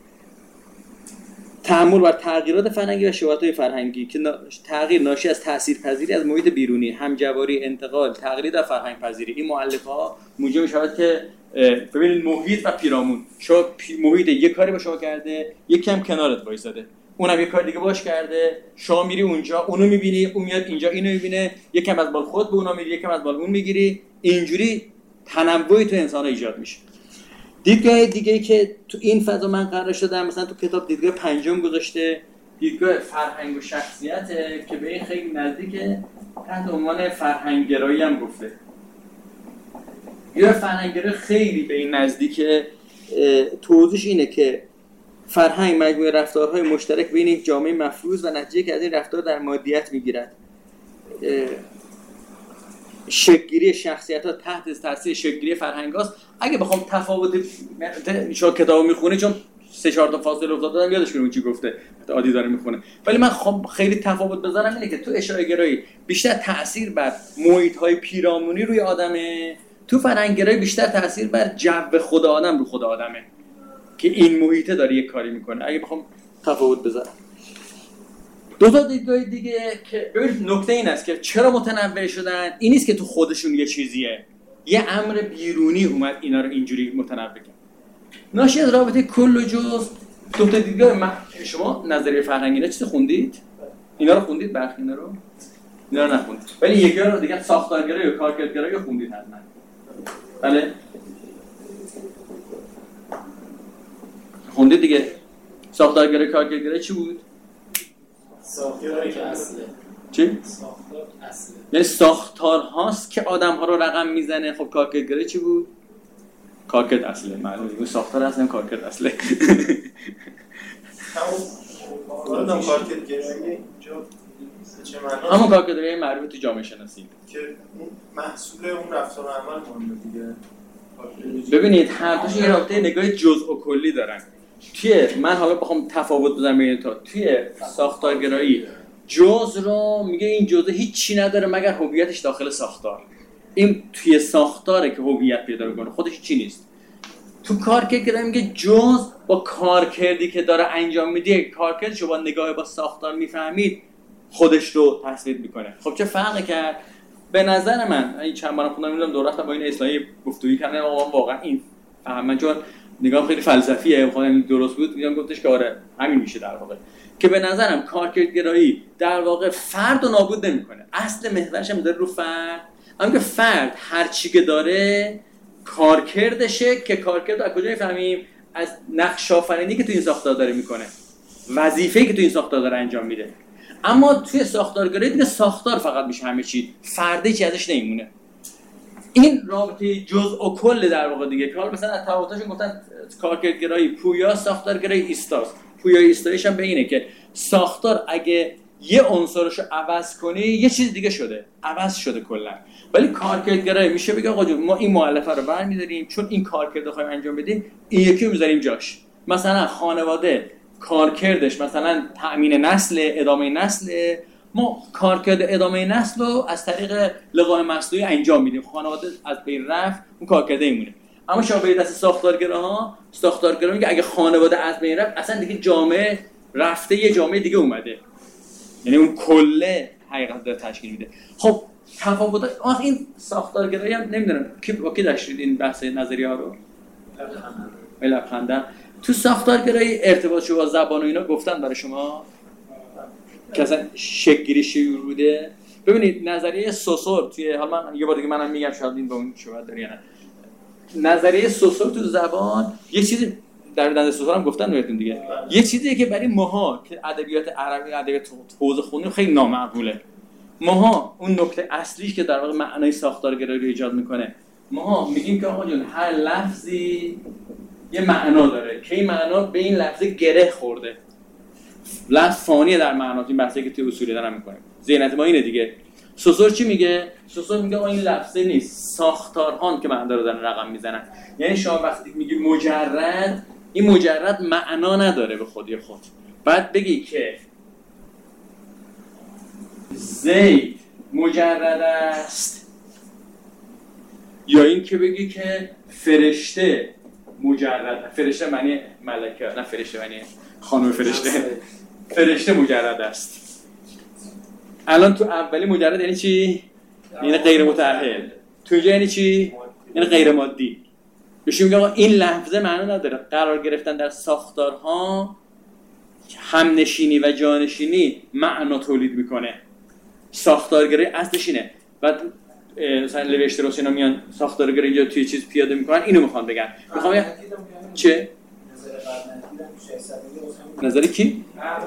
تأمل بر تغییرات فرهنگی و شباهت‌های فرهنگی که تغییر ناشی از تاثیرپذیری از محیط بیرونی، همجواری، انتقال، تقلید و فرهنگ پذیری. این مؤلفه‌ها موجب می‌شود که ببینید محیط و پیرامون. شما محیط یک کاری با شما کرده، یکی هم کنارت وایساده، اونم یک کار دیگه باش کرده، شما میری اونجا اونو می‌بینی، اون میاد اینجا اینو می‌بینه، یکم از بال خود به اونا میری، یکم از بال اون می‌گیری. اینجوری تنوعی تو انسان‌ها ایجاد میشه. دیدگاه دیگه‌ای که تو این فضا من قرار شدم، مثلا تو کتاب دیدگاه پنجم گذاشته، دیدگاه فرهنگ و شخصیته که به این خیلی نزدیکه، تحت عنوان فرهنگ گرایی هم گفته. یه فرهنگ گرایی خیلی به این نزدیکه. توضیحش اینه که فرهنگ مجموعه رفتارهای مشترک بین یک جامعه مفروض و نتیجه که از این رفتار در مادیت میگیرد. شکل‌گیری شخصیت‌ها تحت تاثیر شکل‌گیری فرهنگ‌هاست. اگه بخوام تفاوت شما کتابو میخونی، چون 3-4 تا فاصله افتاده دادم یادش میاد چی گفته، عادی داره میخونه، ولی من خیلی تفاوت بذارم اینه که تو اشاعه گرایی بیشتر تاثیر بر محیط‌های پیرامونی روی آدمه، تو فرهنگ گرایی بیشتر تاثیر بر جو خود آدم رو خود آدمه که این محیطه داره یک کاری میکنه. اگه بخوام تفاوت بذارم، دو تا دیدگاه دیگه که ببین نکته این است که چرا متنوع شدن، این نیست که تو خودشون یه چیزیه، یه امر بیرونی اومد اینا رو اینجوری متنوع کرد. ناشی از رابطه کل و جزء. دو تا دیدگاه شما نظریه فرهنگی نه چیز خوندید؟ اینا رو خوندید؟ برخی اینا رو نخوندید. ولی یکی رو دیگه ساختارگرایی و کارکردگرایی رو خوندید حتما. بله؟ خوندید دیگه. ساختارگرایی کارکردگرایی چی بود؟ ساختاری که اصله. چی؟ ساختار اصله. یعنی ساختار هاست که آدم ها رو رقم میزنه. خب کارکردگرایی چی بود؟ کارکرد اصله. معلومه بود ساختار اصلا کارکرد اصله. همون کارکردگرایی اینجا چه معنی؟ همون کارکردگرایی مربوط به جامعه شناسی که محصول اون رفتار و عمل مهمه دیگه. ببینید هر دوش یه رابطه نگاه جزء و کلی دارن. من حالا بخوام تفاوت بزنم بین تا توی ساختارگرایی جزء رو میگه این جزء هیچی نداره مگر هویتش داخل ساختار. این توی ساختاره که هویت پیدا میکنه، خودش چی نیست. تو کارکردگرایی میگه جزء با کارکردی که داره انجام میده، کارکردش رو با نگاه با ساختار میفهمید، خودش رو تصویر میکنه. خب چه فرقی کرد؟ به نظر من این چند بارم خوندم میدونم دور رفتم با این اصلاحی گفتگویی کردم واقعا این من چون نگاه خیلی فلسفیه خودم درست بود میگم گفتش که آره همین میشه در واقع، که به نظرم کارکردگرایی در واقع فرد رو نابود نمیکنه، اصل محورش هم داره رو فرد، اما که فرد هر چی که داره کارکردشه، که کارکرد از کجا میفهمیم؟ از نقش آفرینی که تو این ساختار داره میکنه، وظیفه‌ای که تو این ساختار داره انجام میده. اما توی ساختارگرایی دیگه ساختار فقط میشه همه چی، فرد چیزی ازش نمیمونه. این رابطه جزء و کل در واقع دیگه که حالا مثلا از تفاوتاشون گفتن کارکردگرایی پویا، ساختارگرایی ایستاست. پویا ایستاییش هم به اینه که ساختار اگه یه عنصرشو عوض کنی یه چیز دیگه شده، عوض شده کلا. ولی کارکردگرایی میشه بگه آقا جون ما این مؤلفه رو برمی‌داریم چون این کارکرد رو خواهیم انجام بدیم، این یکی رو می‌ذاریم جاش. مثلا خانواده کارکردش مثلا تأمین نسل، ادامه نسل، ما کارکرد ادامه نسل رو از طریق لقاح مصنوعی انجام میدیم، خانواده از بین رفت اون کارکرده میمونه. اما شما دست ساختارگراها میگه اگه خانواده از بین رفت اصلا دیگه جامعه رفته، یه جامعه دیگه اومده، یعنی اون کله حقیقت داره تشکیل میده. خب تفاوت این ساختارگرایی هم نمیدونم با کی داشتید این بحث نظریه ها رو؟ لبخنده. تو ساختارگرایی ارتباطش با زبان و اینا گفتن برای شما که اصلا شکل گیری شروع بوده. ببینید نظریه سوسور توی، حالا من یه بار دیگه منم میگم شاید این با اون شباهت داره یا نه، نظریه سوسور تو زبان یه چیزی در نظریه سوسور هم گفتن بهتون دیگه، یه چیزیه که برای ماها که ادبیات عربی، ادبیات حوزه خوندیم خیلی نامعقوله. ماها اون نکته اصلیش که در واقع معنای ساختارگرایی رو ایجاد میکنه، ماها میگیم که آقا جون هر لفظی یه معنا داره که این معنا به این لفظ گره خورده، لفظ فانیه در معنا. این بحثی که توی اصولی دارم میکنیم ذهنیت ما اینه دیگه. سوسور چی میگه؟ سوسور میگه این لفظه نیست، ساختارهان که معنا رو دارن رقم میزنن. یعنی شما وقتی میگی مجرد، این مجرد معنا نداره به خودی خود. بعد بگی که زید مجرد است، یا این که بگی که فرشته مجرد، فرشته معنی ملکه، نه فرشته معنی خانم فرشته، فرشته مجرد است. الان تو اولی مجرد یعنی چی؟ یعنی غیر متأهل. تو اینجا یعنی چی؟ یعنی غیر مادی. بهش میگه آقا این لفظه معنا نداره. قرار گرفتن در ساختارها همنشینی و جانشینی معنا تولید میکنه. ساختارگرایی اصلش اینه. بعد مثلا لویشتروس اینا میان ساختارگرایی اینجا توی چیز پیاده میکنن، اینو میخوان بگن. میخوام چه؟ نظری کی؟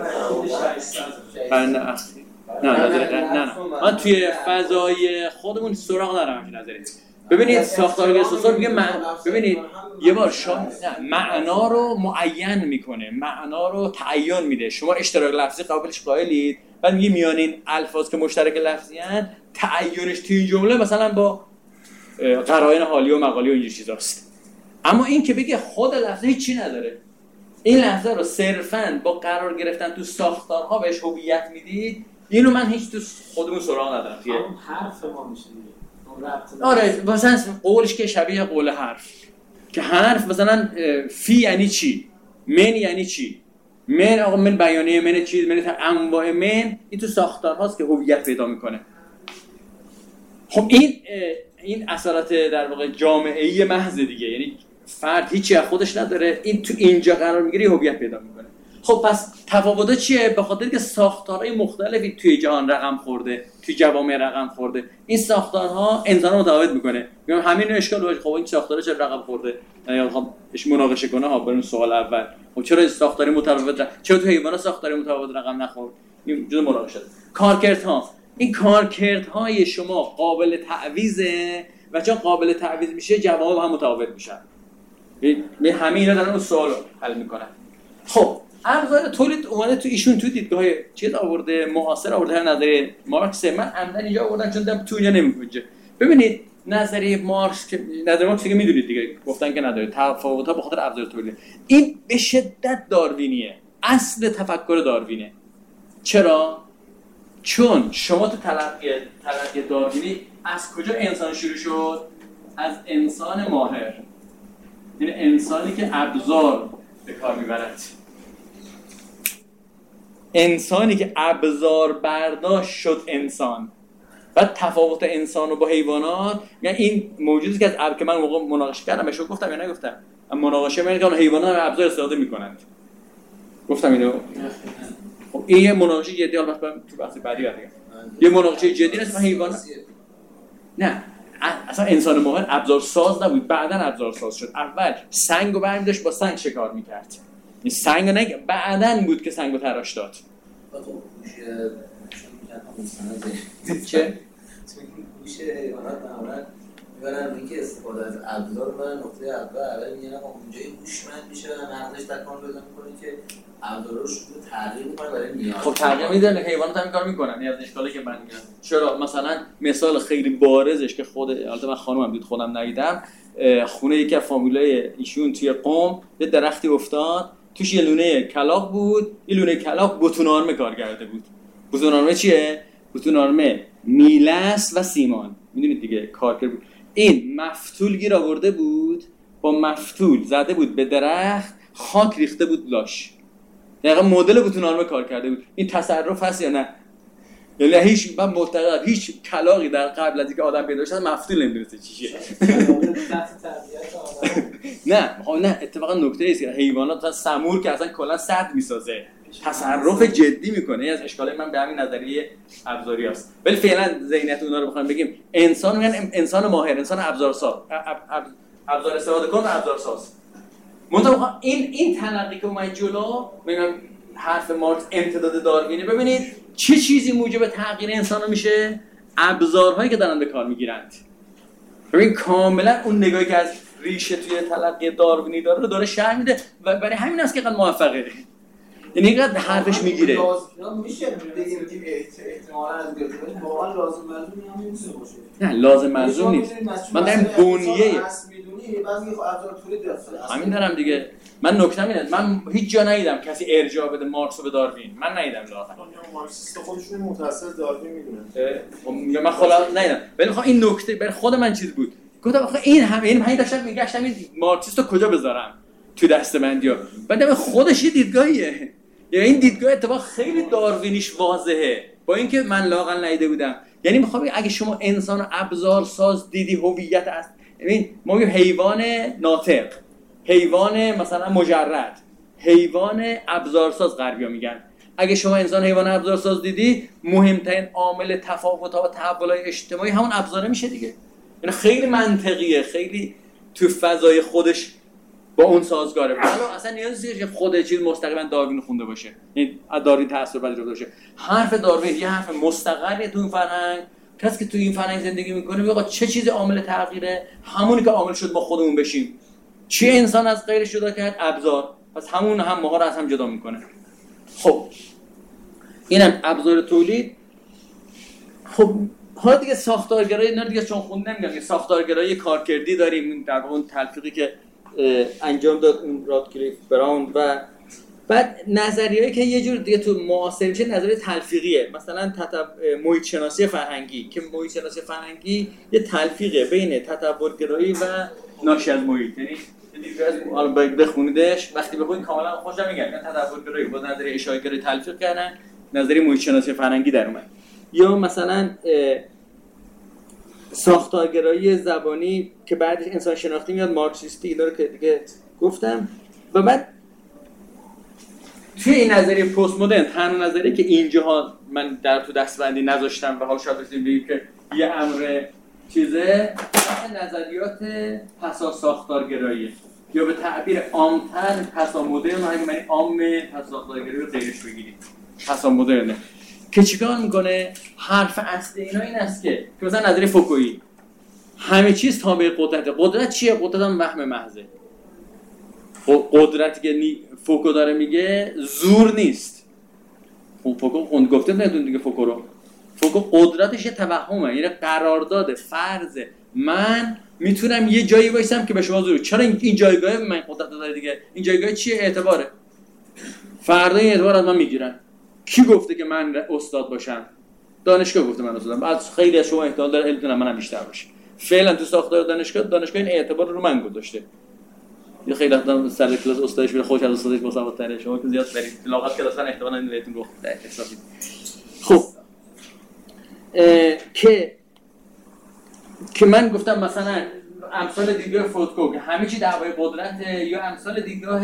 نه من توی فضای خودمون سراغ ندارم همین نظری. ببینید ساختارگرای سوسور میگه ببینید یه بار شما معنا رو معین میکنه، معنا رو تعین میده. شما اشتراک لفظی قابلش قائلید، بعد میگه میان این الفاظ که مشترک لفظی ان تعینش توی این جمله مثلا با قرائن حالی و مقالی و اینجور چیزاست. اما این که بگه خود لفظ هیچی نداره، این لحظه رو صرفاً با قرار گرفتن تو ساختارها بهش هویت میدید، اینو من هیچ تو خودمون سراغ ندارم. اون حرف ما میشه دیگه. آره مثلا قولش که شبیه قول حرف، که حرف مثلا فی یعنی چی، من یعنی چی، من آقا من بیانیه، من چیز، من انواع من، این تو ساختارهاست که هویت پیدا میکنه. خب این اثرات در واقع جامعه‌ای محض دیگه، یعنی فرد هیچی از خودش نداره، این تو اینجا قرار میگیره هویت پیدا میکنه. خب پس تفاوت چیه؟ به خاطر که ساختارهای مختلفی توی جهان رقم خورده، توی جوامع رقم خورده. این ساختارها انسان‌ها متفاوت میکنه. میگم همین اشکال باشه، خب این ساختارها چرا رقم خورده؟ یا خب اش مناقشه کنه ها بریم سوال اول. خب چرا ساختاری متفاوت چرا تو حیوانات ساختاری متفاوت رقم نخورد؟ این جزء مناقشه. کارکردها، این کارکردهای شما قابل تعویضه و چون قابل تعویض میشه جواب هم متفاوت میشن. به همین اینا دارن اون سوالو حل میکنن. خب ابزار تولید اومده تو ایشون تو دیدگاه چیز آورده، معاصر آورده، هر نظریه مارکس. من عمدن اینجا آوردم چون دم تو اینجا نمیگنجه. ببینید نظریه مارکس که نظریه مارکس دیگه میدونید دیگه، گفتن که نداره تفاوت‌ها به خاطر ابزار تولید. این به شدت داروینیه، اصل تفکر داروینه. چرا؟ چون شما تو تلقی داروینی از کجا انسان شروع شد؟ از انسان ماهر، یعنی انسانی که ابزار به کار میبرد، انسانی که ابزار برداشت شد انسان. بعد تفاوت انسان رو با حیوانات، یعنی این موجودی که از که من موقع مناقشه کردم بهش گفتم یا نگفتم، مناقشه من که حیوانات هم ابزار استفاده میکنند، گفتم اینو. خب این یه مناقشه جدی، البته تو بحث بعدی بگم یه مناقشه جدی نیست. من حیوانات نه، اصلا انسان ماهر ابزار ساز نبود، بعداً ابزار ساز شد. اول سنگو برمی‌داشت با سنگ شکار می‌کرد. این سنگو نه بعداً بود که سنگو تراش داد. چه؟ گوشه حیوانات معمولاً میبرن اینکه استفاده از ابزار و نقطه اول میگن آقا اونجای هوشمند میشه و مغزش تکان پیدا میکنه که ابزارا رو تغییر میکنه برای نیاز. خب تغییر میدن، حیوانات هم کار میکنن. از اشکالی که من میگم چرا مثلا مثال خیلی بارزش که خود البته من خانومم دید خودم ندیدم، خونه یکی از فامیلای ایشون توی قم یه درختی افتاد، توش یه لونه کلاغ بود. این لونه کلاغ بتونارمه کار کرده بود. بتونارمه چیه؟ بتونارمه میلس و سیمان، میدونید دیگه کار کرده بود. این مفتول گیر آورده بود، با مفتول زده بود به درخت، خاک ریخته بود لاش. یعنی مدل بتونارمه کار کرده بود. این تصرف هست یا نه؟ یعنی هیچ من معتقدم هیچ کلاغی در قبل از اینکه آدم پیدا شد مفتول نمیدونسته چیه. نه اتفاقا نکته ایست که حیوانات مثلا سمور که اصلا کلا سد میسازه، تصرف جدی میکنه. از اشکال من به همین نظریه ابزاری است. ولی فعلا ذهنیت اونها رو بخوایم بگیم انسان میگن انسان ماهر، انسان ابزارساز، ابزار استفاده کن و ابزارساز. منتها این تلقی که اومد جلو، میگم حرف مارکس امتداد داروینی، ببینید چه چیزی موجب تغییر انسان میشه؟ ابزارهایی که دارن به کار میگیرند. ببین کاملا اون نگاهی که از ریشه توی تلقی داروینی داره رو داره شرح میده و برای همین است که قد موفقه. یعنی اینقدر حرفش میگیره. میشه بگیم که احتمالاً از گرفتن واقعا لازم ملزومی هم نیست باشه. نه لازم ملزوم نیست. من دارم بنیه میدونی بعضی ابزار طوری درسته. همین دارم دیگه. من نکته اینه، من هیچ جا ندیدم کسی ارجاع بده مارکس رو به داروین. من ندیدم لااقل. مارکسیستا خودشون متأثر داروین میدونن. من خودم ندیدم. ولی میخوام این نکته برای خود من چیز بود. گفتم آخه این همین داشتم میگشتم این مارکسیستو کجا بذارم تو دستبندی‌ها. بعدم خودش یه دیدگاهیه. یعنی این دیدگاه اتفاق خیلی داروینیش واضحه، با اینکه من لااقل ندیده بودم. یعنی میخوام اگه شما انسان ابزار ساز دیدی هویت است، ببین ما میگیم حیوان ناطق، حیوان مثلا مجرد، حیوان ابزارساز غربی‌ها میگن. اگه شما انسان حیوان ابزارساز دیدی، مهمترین عامل تفاوت‌ها و تحول‌های اجتماعی همون ابزاره میشه دیگه. یعنی خیلی منطقیه، خیلی تو فضای خودش با اون سازگاره. حالا اصلا نیازی نیست که خود چیز مستقیما داروین خونده باشه، یعنی از داروین تاثیر پذیرفته باشه. حرف داروین یه حرف مستقلیه تو این فرهنگ. کسی که تو این فرهنگ زندگی میکنه میگه آقا چه چیزی عامل تغییره؟ همونی که عامل شد ما خودمون بشیم. چی انسان از غیرش جدا کرد؟ ابزار. پس همون هم ماها رو از هم جدا میکنه. خب اینم ابزار تولید. خب حالا دیگه ساختارگرایی اینا دیگه چون خوندم میگم که ساختارگرایی کارکردی داریم در اون تلفیقی که انجام داد اون رادکلیف براون و بعد نظریه‌ای که یه جور دیگه تو معاصر میشه نظریه تلفیقیه. مثلا محیط شناسی فرهنگی که محیط شناسی فرهنگی یه تلفیقه بین تطورگرایی و ناشی از محیط. یعنی دیگه از حالا بخونیدش وقتی بخونید کاملا خوشم میگم یعنی تطورگرایی با نظریه اشاعه‌گرایی تلفیق کردن، نظریه محیط شناسی فرهنگی در اومد. یا مثلا ساختارگرایی زبانی که بعدش انسان شناختی میاد، مارکسیستی، اینا رو که دیگه گفتم. و بعد توی این نظریه پست مدرن تنها نظریه که اینجاها من در تو دستبندی نذاشتم و ها شاید بگیم که یه امر چیزه، نظریات پسا ساختارگرایی یا به تعبیر عام‌تر پسا مدرن، اگه من عام پسا ساختارگرایی رو غیرش بگیریم پسا مدرنه که چیکار میکنه؟ حرف اصلی اینا این است که مثلا نظریه فوکویی همه چیز تابع قدرته. قدرت چیه؟ قدرت هم وهم محضه. قدرتی که فوکو داره میگه زور نیست. فوکو گفته ندون دیگه فوکو رو. فوکو قدرتش یه توهمه، یعنی قرارداد فرض من میتونم یه جایی وایسم که به شما زور. چرا این جایگاه من قدرت داره دیگه؟ این جایگاه چیه؟ اعتباره. فردا این اعتبار از من میگیرن. کی گفته که من استاد باشم؟ دانشگاه گفته من استادم. بعد خیلی از شما احتمال داره علم منم بیشتر باشه. فعلا تو ساختار دانشگاه این اعتبار رو من گذاشته. یه خیلی وقتا سر کلاس استادش میره خوش از استادش مساوات‌تره. شما که زیاد برید لاغت کلاس احتمالاً این بهتون گفت حسابی. خب که من گفتم مثلا امثال دیدگاه فوتکو که همه چی دعوای قدرته، یا امثال دیدگاه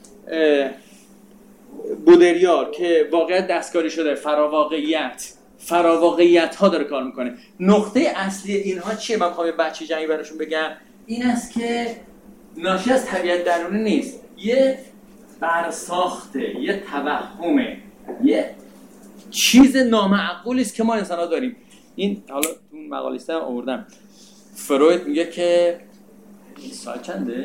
بودریار که واقعیت دستکاری شده، فراواقعیت ها داره کار میکنه. نقطه اصلی اینها چیه؟ من میخوام یه بچه جمعی براشون بگم. این است که ناشی از طبیعت درونی نیست، یه برساخته، یه توهمه، یه چیز نامعقولی است که ما انسان‌ها داریم. این حالا اون مقاله هم آوردم. فروید میگه که سال چنده؟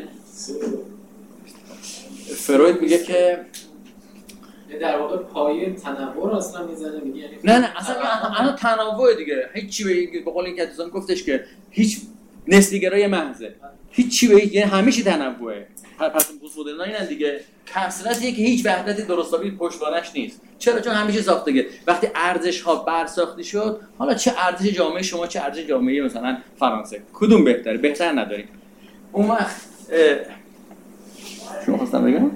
فروید میگه که در واقع پایه تنوع اصلا میزنه، میگه یعنی نه اصلا تنوع دیگه، هیچ چی به قول این کاتسون گفتش که هیچ نسبی‌گرای محضه، هیچ چی یعنی همه چی تنوعه. پس پست مدرن اینن دیگه، کثرتیه که هیچ وحدتی درستابی پشتوانش نیست. چرا؟ چون همیشه ساختگی. وقتی ارزش ها برساخته شد، حالا چه ارزش جامعه شما چه ارزش جامعه مثلا فرانسه، کدوم بهتره؟ بهتر نداریم. اون وقت شما خواستم بگم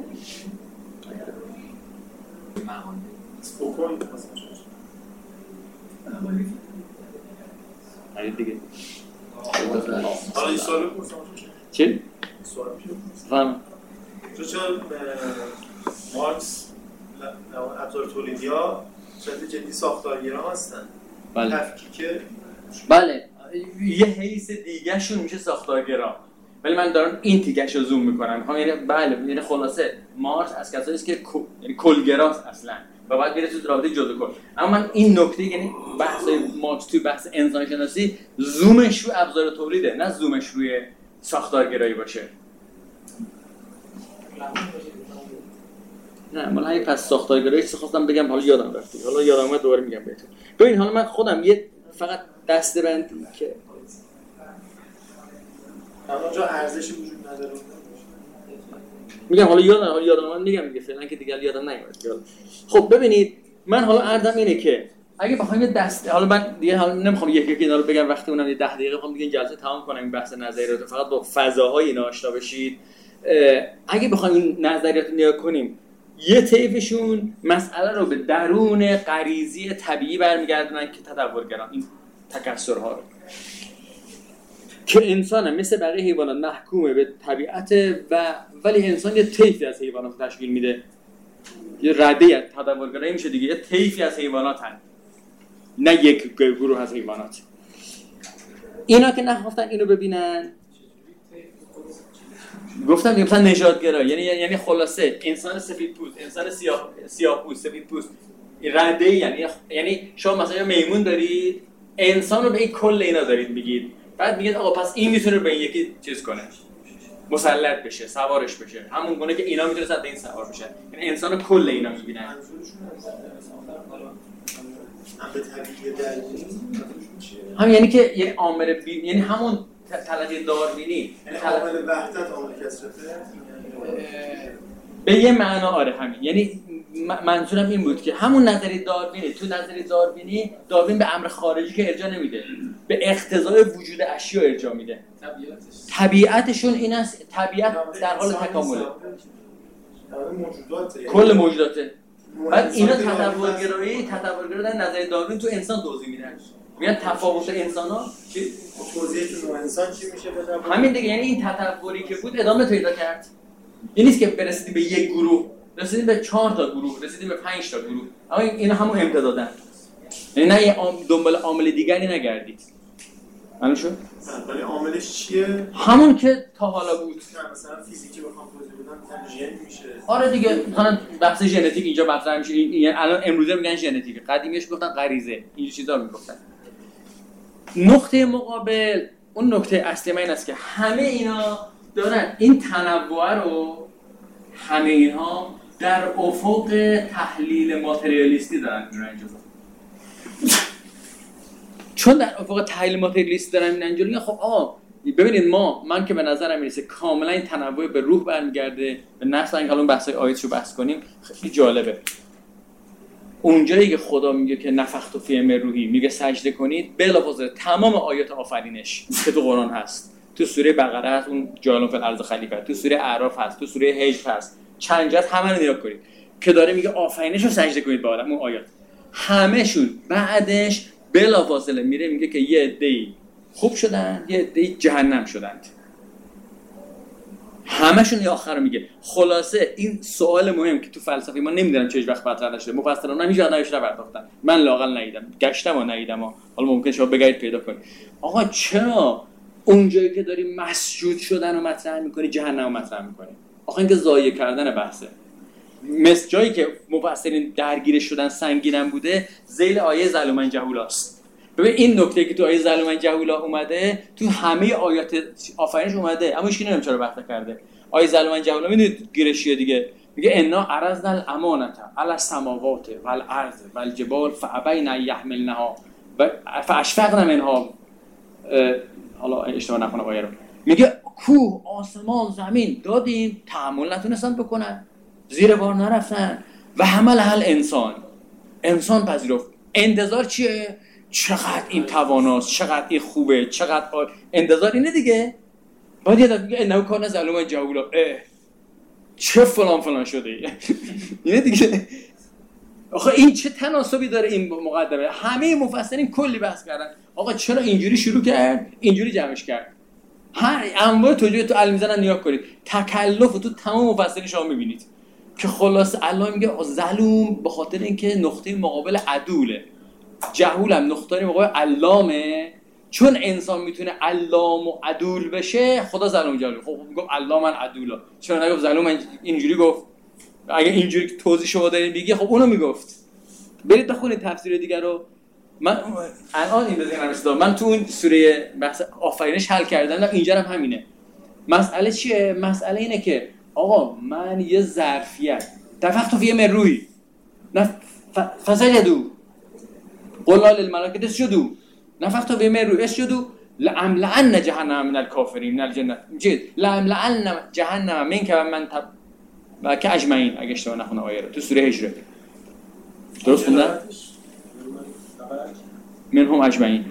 دیگه. حالا این سوالو پرسیدم چی؟ سوال فهم. چون مارکس ابزار تولیدی‌ها شاید جدی ساختارگرا هستن. بله. تفکیک بله. یه حیث دیگه شون میشه ساختارگرا. ولی من دارم این تیکش رو زوم میکنم. یعنی بله، یعنی خلاصه مارکس از کسایی است که یعنی کلگراست اصلا و بعد میره تو رابطه جدا کل. اما من این نکته، یعنی بحث مارکس توی بحث انسان شناسی زومش رو ابزار تولیده، نه زومش روی ساختارگرایی باشه. نه من همین پس ساختارگرایی چیزی خواستم بگم، حالا یادم رفت. حالا یادم اومد دوباره میگم بهتون. ببین حالا من خودم یه فقط دسته‌بندی که اونجا ارزشی وجود نداره. میگم حالا یادم اومد میگم دیگه، فعلا که دیگه یادم نیومد. خب ببینید من حالا عرضم اینه که اگه بخوایم یه حالا من دیگه حالا نمیخوام یک اینا رو بگم، وقتی اونم یه 10 دقیقه میخوام دیگه این جلسه تمام کنم، این بحث نظریات فقط با فضاهای اینا آشنا بشید. اگه بخوایم این نظریات رو نگاه کنیم، یه طیفشون مسئله رو به درون غریزی طبیعی برمیگردونن که تدورگران این تکثرها رو، که انسان مثل بقیه حیوانات محکومه به طبیعت ولی انسان یه طیفی از حیوانات تشکیل میده. یه رده از تدورگرایی میشه دیگه، یه طیفی از حیوانات هست، نه یک گروه از حیوانات. اینا که نخواستن اینو ببینن، گفتم دیگه مثلا نژادگرایی، یعنی خلاصه انسان سفیدپوست، انسان سیاه‌پوست، سفیدپوست، رده یعنی شما مثلا میمون دارید، انسان رو به این کل اینا دارید میگید، بعد میگید آقا پس این میتونه به این یکی چیز کنه، مسلط بشه، سوارش بشه، همون گونه که اینا میتونه صد این سوار بشه. یعنی انسان رو کل اینا میبینن. هم یعنی که یعنی عامل یعنی همون تلقی داروینی، یعنی عامل وحدت، عامل کثرت به یه معنا. آره همین. یعنی منظورم این بود که همون نظریه داروینی، تو نظریه داروین به امر خارجی که ارجاع نمیده، به اقتضای وجود اشیا ارجاع میده. طبیعتشون این است، طبیعت در حال تکامله، کل موجوداته. بعد اینا تطورگرایی در نظریه داروین تو انسان توضیح میدن، میگن تفاوت انسان‌ها چی؟ توضیح تو انسان چی میشه؟ همین دیگه. یعنی این تطوری که بود ادامه پیدا کرد. این نیست که برسیدیم به یک گروه، رسیدیم به 4 تا گروه، رسیدیم به 5 تا گروه، اما اینا همون امتدادن. یعنی نه دنبال عامل دیگری نگردید. معلوم شد؟ ولی عاملش چیه؟ همون که تا حالا بود. مثلا فیزیکی بخوام توضیح بدم، مثلا ژن میشه. آره دیگه، مثلا بحث ژنتیک اینجا مطرح میشه. یعنی الان امروزه میگن ژنتیک، قدیمیش گفتن غریزه، این چیزا رو میگفتن. نقطه مقابل، اون نکته اصلی من این است که همه اینا دارن این تنوع رو، همه اینها در افق تحلیل ماتریالیستی دارن میرن جلو. چون در افق تحلیل ماتریالیستی دارن میرن جلو، خب ببینید من که به نظرم میرسه کاملا این تنوع به روح برمیگرده، به نفس. اینکه الان بحثای آیاتشو بحث کنیم خیلی جالبه. اونجایی که خدا میگه که نفخت فیه من روحی، میگه سجده کنید، بلافاصله تمام آیات آفرینش که تو قرآن هست، تو سوره بقره هست، اون جعل فی الارض خلیفه، تو سوره اعراف هست، تو سوره هجر هست، چند جا همه رو نگاه کنید که داره میگه آفرینش رو سجده کنید به آدم. اون آیات همه‌شون بعدش بلافاصله میره میگه که یه عده‌ای خوب شدن، یه عده‌ای جهنم شدند. همشون یه آخر رو میگه. خلاصه این سوال مهم که تو فلسفه ما نمیدونم چه وقت مطرح نشده، مفسران هم هیچ وقت نپرداختن، من لااقل ندیدم، گشتم و ندیدم. حالا ممکن شما بگید پیدا کنید. آقا چرا اونجایی که داری مسجود شدن رو مطرح میکنی جهنم رو مطرح میکنی؟ آخه اینکه ضایع کردن بحثه. مثل جایی که مفسرین درگیر شدن سنگینم بوده، ذیل آیه ظلومن جهولاست. ببین این نکته که تو آیه ظلوما جهولا اومده تو همه آیات آفرینش اومده، اما هیچ کی نمی‌دونه چرا وقت کرده. آیه ظلوما جهولا میدونید گیرشیه دیگه، میگه انا عرضنا الامانه علی السماوات والارض والجبال فابین ان یحملنها فاشفقن منها. حالا اشتباه نکنم آیه رو، میگه کوه، آسمان، زمین دادیم، تحمل نتونستن بکنن، زیر بار نرفتن و حملها الانسان، انسان پذیرفت. انتظار چیه؟ چقدر این تواناست، چقدر این خوبه، چقدر انتظار اینه دیگه. بعد یه دفعه میگه انه کان ظلوما جهولا، چه فلان فلان شده اینه دیگه. آخه این چه تناسبی داره این مقدمه؟ همه مفسرین کلی بحث کردن آقا چرا اینجوری شروع کرد، اینجوری جمعش کرد. هر انواع توجیه تو المیزان نگاه کنید، تکلف تو تمام مفسرین شما میبینید که خلاص الله میگه ظلوم به خاطر اینکه نقطه مقابل عدوله، جهول هم نقطه مقابل علامه، چون انسان میتونه علام و عدول بشه خدا ظلوم جهول. خب میگم علامن عدولا، چرا نگفت ظلوم؟ اینجوری گفت. اگه اینجوری توضیح شما دارین بگی خب اونو میگفت. برید بخونید تفسیر دیگر رو. من الان این بزنم استاد، من تو اون سوره بحث آفرینش حل کردم، اینجا هم همینه. مسئله چیه؟ مسئله اینه که آقا من یه ظرفیت نفخت فیه من روحی فسجدوا قل للملائکه اسجدوا نفخت فیه من روحی اسجدوا لأملأن جهنم من الکافرین من الجنه، میگه لأملأن جهنم منک و من و که اجمعین. اگه اشتباه نکنم آیه رو تو سوره هجر درست خوندم؟ منهم اجمعین.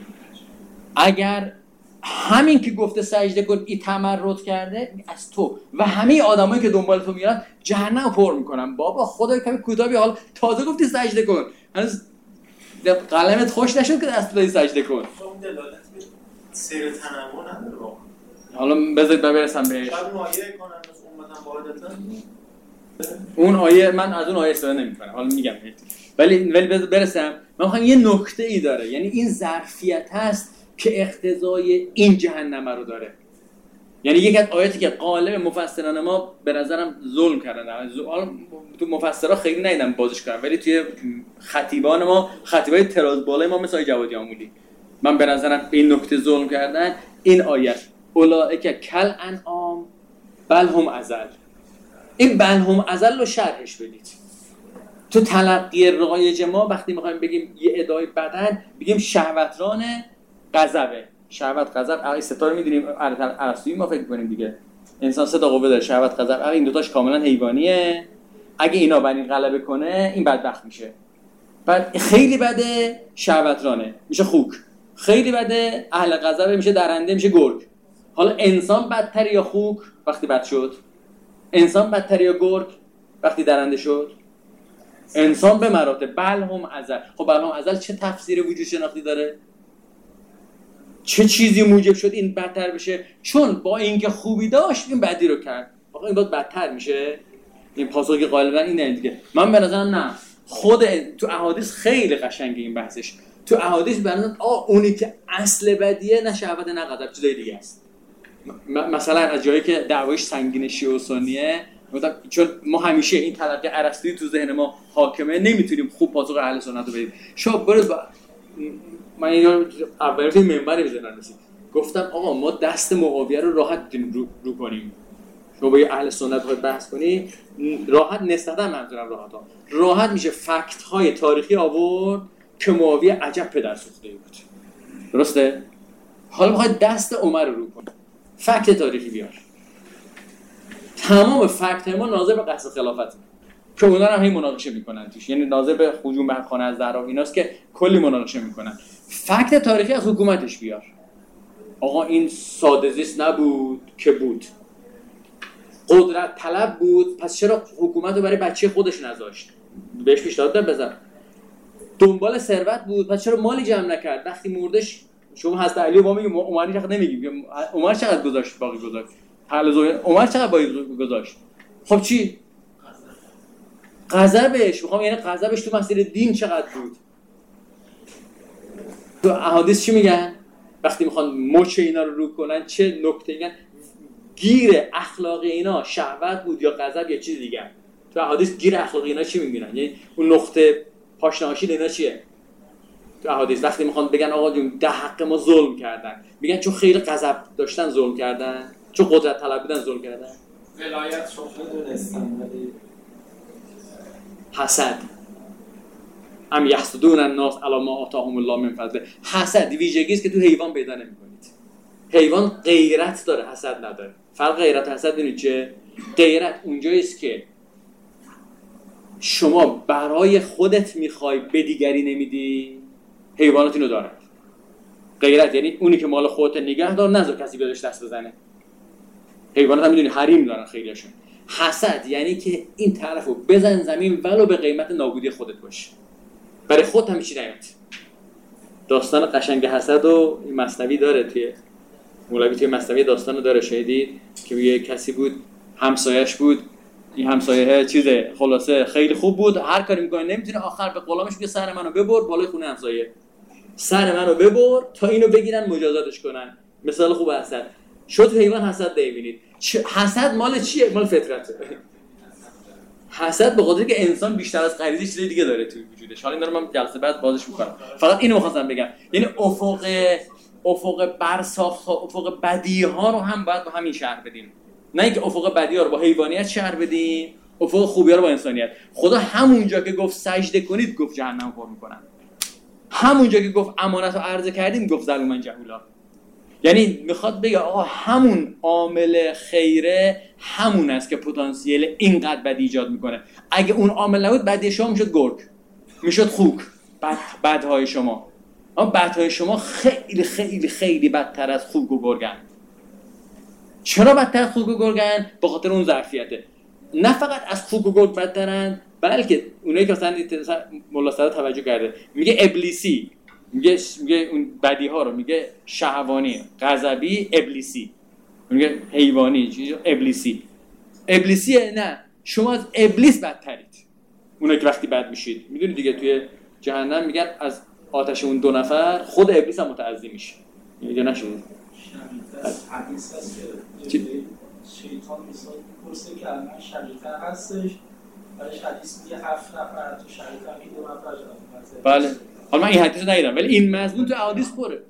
اگر همین که گفته سجده کن این تمرد کرده از تو و همه آدمایی که دنبال تو میاد جهنم پر میکنن. بابا خدای کمی کوتاه حال تازه گفتی سجده کن، هنوز قلمت خوش نشد که دست بدی سجده کن. اون دلالت به سیر تنوع نداره واقعا. حالا بذارید برسم بهش. شاید اون آیه کنن از امتن واحدتن، اون آیه من از اون آیه استفاده نمی‌کنم، حالا میگم ولی برسم. من می‌خوام یه نکته ای داره، یعنی این ظرفیت هست که اقتضای این جهنم رو داره. یعنی یکی از آیاتی که غالب مفسران ما به نظرم ظلم کردن، تو مفسرها خیلی ندیدم بازش کردن، ولی توی خطیبان ما، خطیبای تراز بالای ما مثل جوادی آمولی، من به نظرم این نکته ظلم کردن. این آیه اولئک کل انعام بل هم اضل، این بل هم اضل رو شرحش بدید. تو تلقی رایج ما وقتی میخوایم بگیم یه ادعای بدن بگیم شهوتران غضبه، شهوت غضب عقل ستاره میدونیم ارسطویی ما فکر کنیم دیگه، انسان سه تا قوه داره، شهوت غضب عقل، این دوتاش کاملا حیوانیه. اگه اینا بر این غلبه کنه این بدبخت میشه. بعد خیلی بده شهوترانه میشه خوک، خیلی بده اهل غضب میشه درنده میشه گرگ. حالا انسان بدتر یا خوک وقتی بد شد؟ انسان بدتر یا گرگ وقتی درنده شد؟ انسان به مراتب بل هم ازل. خب بل هم ازل چه تفسیر وجود شناختی داره؟ چه چیزی موجب شد این بدتر بشه؟ چون با اینکه خوبی داشت این بدی رو کرد، آقا این باید بدتر میشه. این پاسخی غالبا اینه دیگه. من به نظرم نه، خود تو احادیث خیلی قشنگه این بحثش. تو احادیث به نظرم اونی که اصل بدیه نه شهوت نه غضب، چیزای دیگه است. مثلا از جایی که دعوایش سنگین شیعه و سنیه، چون ما همیشه این تلقی ارسطویی تو ذهن ما حاکمه، نمیتونیم خوب پاسخ اهل سنت رو بدیم. شما برید من اینو اولین توی منبر بزنن رسید گفتم آقا ما دست معاویه رو راحت رو کنیم. شما با اهل سنت رو بحث کنی راحت، نسبتا منظورم راحت میشه فکت های تاریخی آورد که معاویه عجب پدر سوخته بود. درسته؟ حالا میخواد دست عمر رو کنی، فکت تاریخی بیار. تمام فکت ما ناظر به قصد خلافت که اونا هم همین مناقشه میکنن توش، یعنی ناظر به هجوم به خانه از زهرا ایناست که کلی مناقشه میکنن. فکت تاریخی از حکومتش بیار. آقا این ساده زیست نبود که بود، قدرت طلب بود، پس چرا حکومت رو برای بچه خودش نذاشت؟ بهش پیشنهاد بزن. دنبال ثروت بود، پس چرا مالی جمع نکرد؟ وقتی مردش شما حضرت علی با میگیم عمر چقدر نمیگیم، عمر چقدر گذاشت باقی گذاشت، عمر چقدر باقی گذاشت. خب چی؟ غضبش میخوام، یعنی غضبش تو مسیر دین چقدر بود؟ تو احادیث چی میگن؟ وقتی میخوان مچ اینا رو کنن چه نکته میگن؟ گیر اخلاقی اینا شهوت بود یا غضب یا چیز دیگه. تو احادیث گیر اخلاقی اینا چی میگن؟ یعنی اون نقطه پاشناشی اینا چیه؟ تو احادیث وقتی میخوان بگن آقا جون در حق ما ظلم کردن، میگن چون خیلی غضب داشتن ظلم کردن، چون قدرت طلب بودن ظلم کردن. ولایت شغل دونستن ولی حسد، ام یحسدون الناس علی ما آتاهم الله من فضله. حسد ویژگی است که تو حیوان پیدا نمی‌کنید. حیوان غیرت داره، حسد نداره. فرق غیرت و حسد ببینید چه؟ غیرت اونجایی است که شما برای خودت میخوای به دیگری نمیدی. حیوانات اینو دارن. غیرت یعنی اونی که مال خودت نگه دار، نذار کسی بیادش دست بزنه. حیوانات هم میدونی حریم دارن خیلیشون. حسد یعنی که این طرفو بزن زمین ولو به قیمت نابودی خودت باشه، برای خودت هم چیزی نیاد. داستان قشنگ حسد و این مثنوی داره، توی مولوی توی مثنوی داستانو داره، شاهدید که یه کسی بود همسایه‌اش بود، این همسایه چیزه خلاصه خیلی خوب بود، هر کاری میکنه نمیتونه، آخر به غلامش میگه سر منو ببر بالای خونه همسایه، سر منو ببر تا اینو بگیرن مجازاتش کنن. مثال خوب حسد شد. حیوان حسد ببینید. حسد مال چیه؟ مال فطرته. حسد به خاطر که انسان بیشتر از غریزه چیز دیگه داره توی وجودش. حالا اینا رو من جلسه بعد بازش میکنم. فقط اینو می‌خواستم بگم، یعنی افق برساخت، افق بدیها رو هم باید با همین شرح بدیم، نه اینکه افق بدیها رو با حیوانیت شرح بدیم، افق خوبی‌ها رو با انسانیت. خدا همونجا که گفت سجده کنید گفت جهنم پر می‌کنم، همونجا که گفت امانت رو عرضه کردیم گفت ظلومن جهولا. یعنی میخواد بگه آقا همون عامل خیره همون است که پتانسیل اینقدر بدی ایجاد میکنه. اگه اون عامل نبود بدی شما میشد گرگ، میشد خوک. بدهای شما، اما بدهای شما خیلی خیلی خیلی بدتر از خوک و گرگن. چرا بدتر از خوک و گرگن؟ به خاطر اون ظرفیته. نه فقط از خوک و گرگ بدترن، بلکه اونایی که مثلا مولا صدر توجه کرده میگه ابلیسی، میگه اون بدی ها رو میگه شهوانی، غضبی، ابلیسی، میگه حیوانی، چیز ابلیسیه. نه، شما از ابلیس بدترید. اونایی که وقتی بد میشید میدونید دیگه توی جهنم میگن از آتش اون دو نفر خود ابلیس هم متعذی میشه. میگه نشون حدیث هست که شیطان مثلا پرسه که الان شریطه هستش، برایش حدیث میگه 7 نفر تو شریطه هم که 2 نفر شد. بله، حالا من این حدیث رو ندیدم ولی این مضمون تو احادیث پره.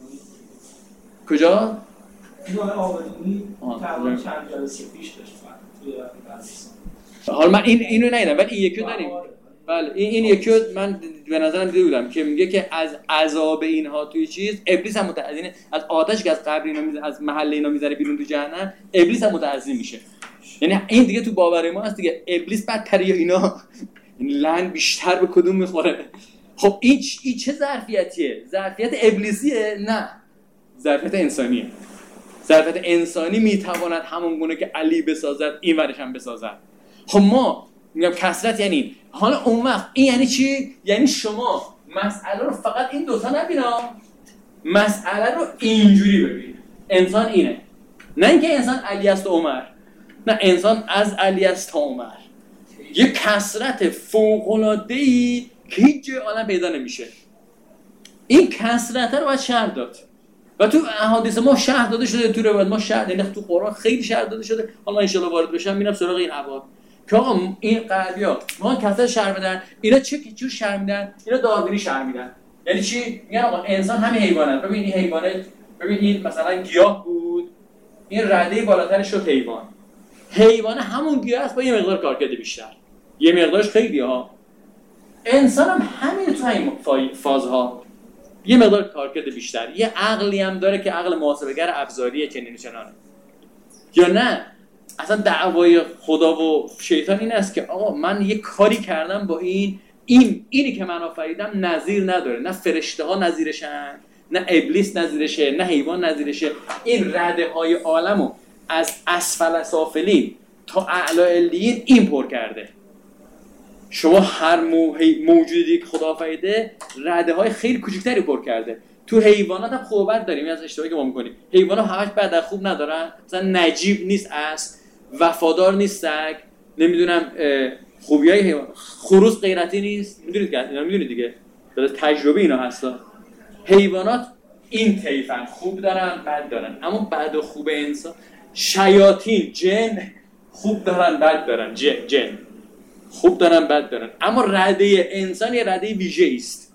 کجا؟ اینو آوردونی تقریبا چند جلسه پیش داشت توی حدیث. حالا من اینو ندیدم ولی این یکی رو داریم. بله این یکی رو من به نظرم دیده بودم که میگه که از عذاب اینها توی چیز ابلیس هم متعذی، از آتش که از قبر اینا میذاره، از محل اینا میذاره بیرون تو جهنم، ابلیس هم متعذی میشه. یعنی این دیگه تو باور ما هست دیگه، ابلیس بدتره یا اینا؟ این لعن بیشتر به کدوم میخوره؟ خب این چه ظرفیتیه؟ ظرفیت ابلیسیه؟ نه، ظرفیت انسانیه. ظرفیت انسانی میتواند همون گونه که علی بسازد این ورش هم بسازد. خب ما میگم کثرت یعنی حالا اون وقت این یعنی چی؟ یعنی شما مسئله رو فقط این دوتا نبینا، مسئله رو اینجوری ببین. انسان اینه، نه اینکه انسان علی است و عمر، نه، انسان از علی است تا عمر. یه کثرت فوق‌العاده‌ای که هیچ جای عالم پیدا نمیشه. این کثرت رو باید شرح داد و تو احادیث ما شرح داده شده، تو روایت ما شرح، یعنی تو قرآن خیلی شرح داده شده. حالا ان شاءالله وارد بشم میرم سراغ این ابواب که آقا این غربی‌ها ما کثرت شرح بدن، اینا چه جور شرح میدن؟ اینا داروینی شرح میدن. یعنی چی؟ میگن آقا انسان همین حیوانه. ببین این حیوانه، ببین این مثلا گیاه بود، این رده بالاترش شد حیوان. حیوان همون گیاه است با یه مقدار کارکرد بیشتر، یه مقدارش خیلی ها. انسان هم همین تو این فازها یه مقدار کارکرد بیشتر، یه عقلی هم داره که عقل محاسبه‌گر ابزاریه چنین چنانه. یا نه اصلا دعوای خدا و شیطان این است که آقا من یه کاری کردم با اینی که من آفریدم نظیر نداره، نه فرشته ها نظیرشن، نه ابلیس نظیرشه، نه حیوان نظیرشه. این رده های عالمو از اسفل سافلین تا اعلی علیین این پر کرده. شما هر موجودی که خدا آفریده رده های خیلی کوچکتری پر کرده. تو حیوانات هم خوب بد داریم، از اشتباهی که ما میکنیم. حیوانات همش بد خوب ندارن، مثلا نجیب نیست، از وفادار نیستک، نمیدونم خوبیای حیوان، خروس غیرتی نیست، میدونید دیگه، تجربه اینا هستا. حیوانات این طیفن، خوب دارن بد دارن، اما بد و خوب انسان، شیاطین، جن خوب دارن بد دارن، جن خوب دارن بد دارن، اما رده انسان یه رده ویژه است.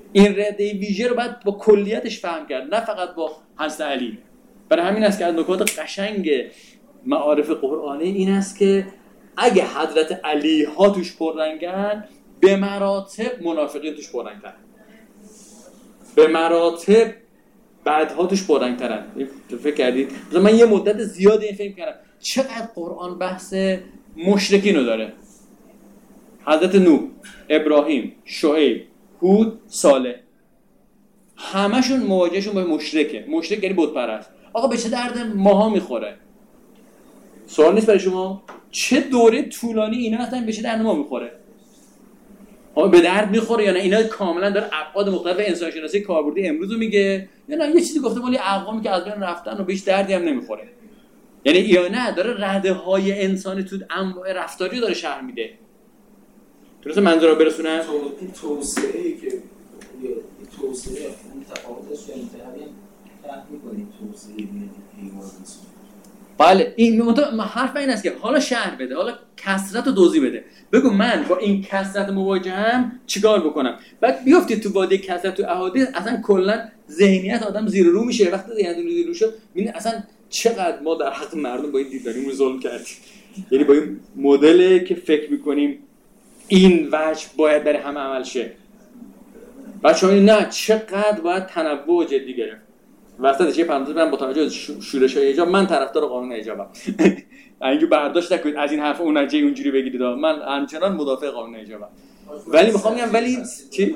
این رده ویژه رو باید با کلیتش فهم کرد، نه فقط با حضرت علی. برای همین است که از نکات قشنگ معارف قرآنی این است که اگه حضرت علی ها توش پررنگن، به مراتب منافقین توش پررنگترن، به مراتب بعدها توش پررنگترن. فکر کردید؟ مثلا من یه مدت زیادی این فکر کردم چقدر قرآن بحث مشرکین رو داره. حضرت نوح، ابراهیم، شعیب، هود، صالح، همشون مواجهشون با مشرکه. مشرک یعنی بت پرست. آقا به چه درد ماها میخوره؟ سوال نیست برای شما؟ چه دوره طولانی اینا هستن به چه درد ما میخوره؟ آقا به درد میخوره یا نه؟ اینا کاملا داره ابعاد مختلف انسان شناسی کاربردی امروز رو میگه، یا نه یه چیزی گفته ولی اقوامی که از بین رفتن و بهش دردی هم نمیخوره؟ یعنی یا نه داره رده های انسانی تو انواع رفتاری رو داره شرح میده. درسته منظور رو برسونم؟ این توسعه‌ای که توسعه اون تفاوتش انتهایی تحت می‌کنیم توسعه بین حیوان انسان. بله این حرف این است که حالا شرح بده، حالا کثرت رو توضیح بده. بگو من با این کثرت مواجهم چیکار بکنم؟ بعد بیافتید تو وادی کثرت تو احادیث، اصلا کلا ذهنیت آدم زیر رو میشه. وقتی ذهنیت زیر رو شد ببین اصلا چقدر ما در حق مردم با این دیداریم ظلم کردیم. یعنی با این مدلی که فکر می‌کنیم این وجه باید برای همه عمل شه. بچه‌ها نه چقدر باید تنوع جدی گرفت. وسطش یه پرانتز من با توجه شورش‌های حجاب من طرفدار قانون حجابم. اینکه برداشت نکنید از این حرف اون نجه اونجوری بگید. من همچنان مدافع قانون حجابم. ولی میخوام بگم ولی چی؟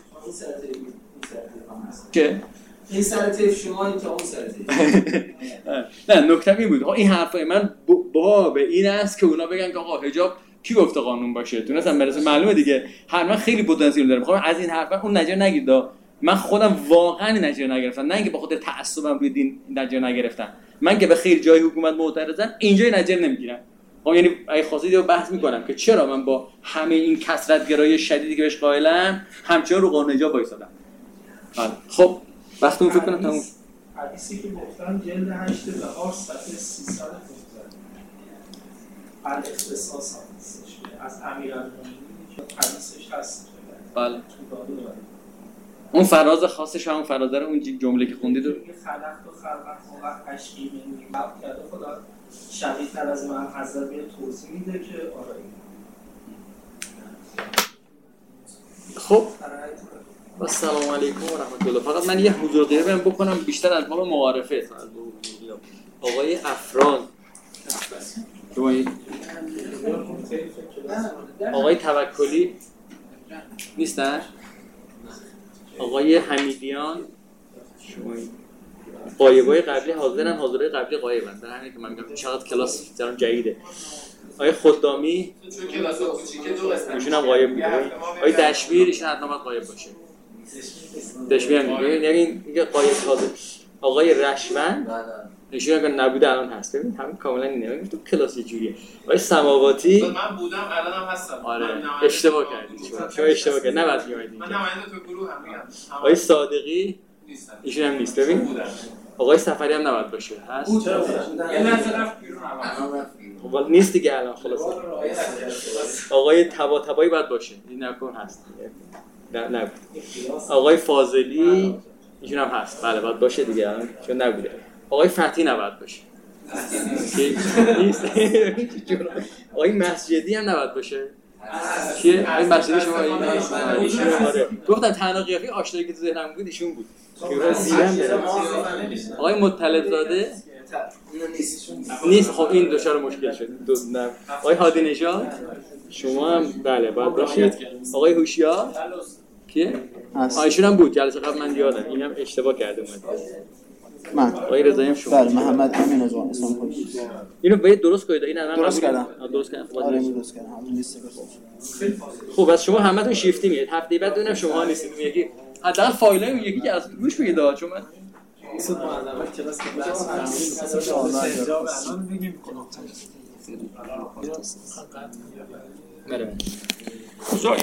چه؟ این سرطیف شما این تا اون سرطیف. نه نکته این بود. این حرفای من به این است که اونا بگن که آقا حجاب کی گفته قانون باشه؟ تونستم برسه معلومه دیگه. من خیلی پتانسیل داره. میخوام از این حرفا اون نجر نگید. من خودم واقعا نجر نگرفتم، نه اینکه به خاطر تعصبم روی دین نجر نگرفتم. من که به خیلی جای حکومت معترضم اینجا نجر نمیگیرم. خب یعنی اگه خواستید رو بحث میکنم که چرا من با همه این کثرت‌گرایی شدیدی که بهش قائلم همچنان رو قانون حجاب وایسادم. خب وقتمون فکر کنم تموم. حدیثی که گفتم جلد 8 بهار صفحه 315 الاختصاص هستش از امیرالمومنین که حدیثش هست. بله اون فراز خاصش همون فراز داره. اون جمله که خوندید رو خلق و خلق و اشکی من قبل کرده خدا شبیه تر از من حضرت به توضیح میده که آره. خب و سلام علیکم و رحمت الله. فقط من یه حضور غیبی بکنم بیشتر از باب معارفه. آقای افران آقای توکلی نیستن؟ آقای حمیدیان غایبای قبلی حاضرن، حاضرای قبلی غایبن. در همین که من میگم چقدر کلاس جرام جدیده. آقای خدامی ایشون هم غایب بوده. آقای دشویر ایشون حتما باید غایب باشه. دشویر هم یعنی میگه غایب حاضر. آقای رشوند ایشون اگه نبوده الان هست. ببین همین کاملا اینه. میگم تو کلاس یه جوریه. آقای سماواتی من بودم الانم هستم. آره اشتباه کردید. شما اشتباه کردید. نباید میومدید. من نماینده تو گروه هم میگم. آقای صادقی نیستم. ایشون هم نیست. ببین آقای سفری هم نباید باشه. هست؟ یه لحظه رفت بیرون اول. خب نیست دیگه الان خلاص. آقای طباطبایی باید باشه. این نکن هست. نه. آقای فاضلی ایشون هم هست. بله باید باشه دیگه الان چون نبوده. آقای فتحی نباید باشه. نیست. آقای مسجدی هم نباید باشه. چیه؟ آقای مسجدی شما ایشون آره. گفتم تنها قیافی آشنایی که تو ذهنم بود ایشون بود. آقای مطلب زاده نیست. خب این دوچار مشکل شد. آقای هادی نژاد شما هم بله باید باشید. آقای هوشیار کیه؟ ایشون هم بود جلسه قبل من یادم. اینم اشتباه کرده اومد. من آقای رضایی هم شما. بله محمد امین از اسلام خودی. اینو باید درست کنید. این من درست کردم. درست کردم. آره درست کردم. همون لیست خب از شما همتون شیفتی میاد. هفته بعد ببینم شما نیستید. یکی حداقل فایلای اون یکی از گوش بگید چون من سود معظمت کلاس که بحث الان میگیم بله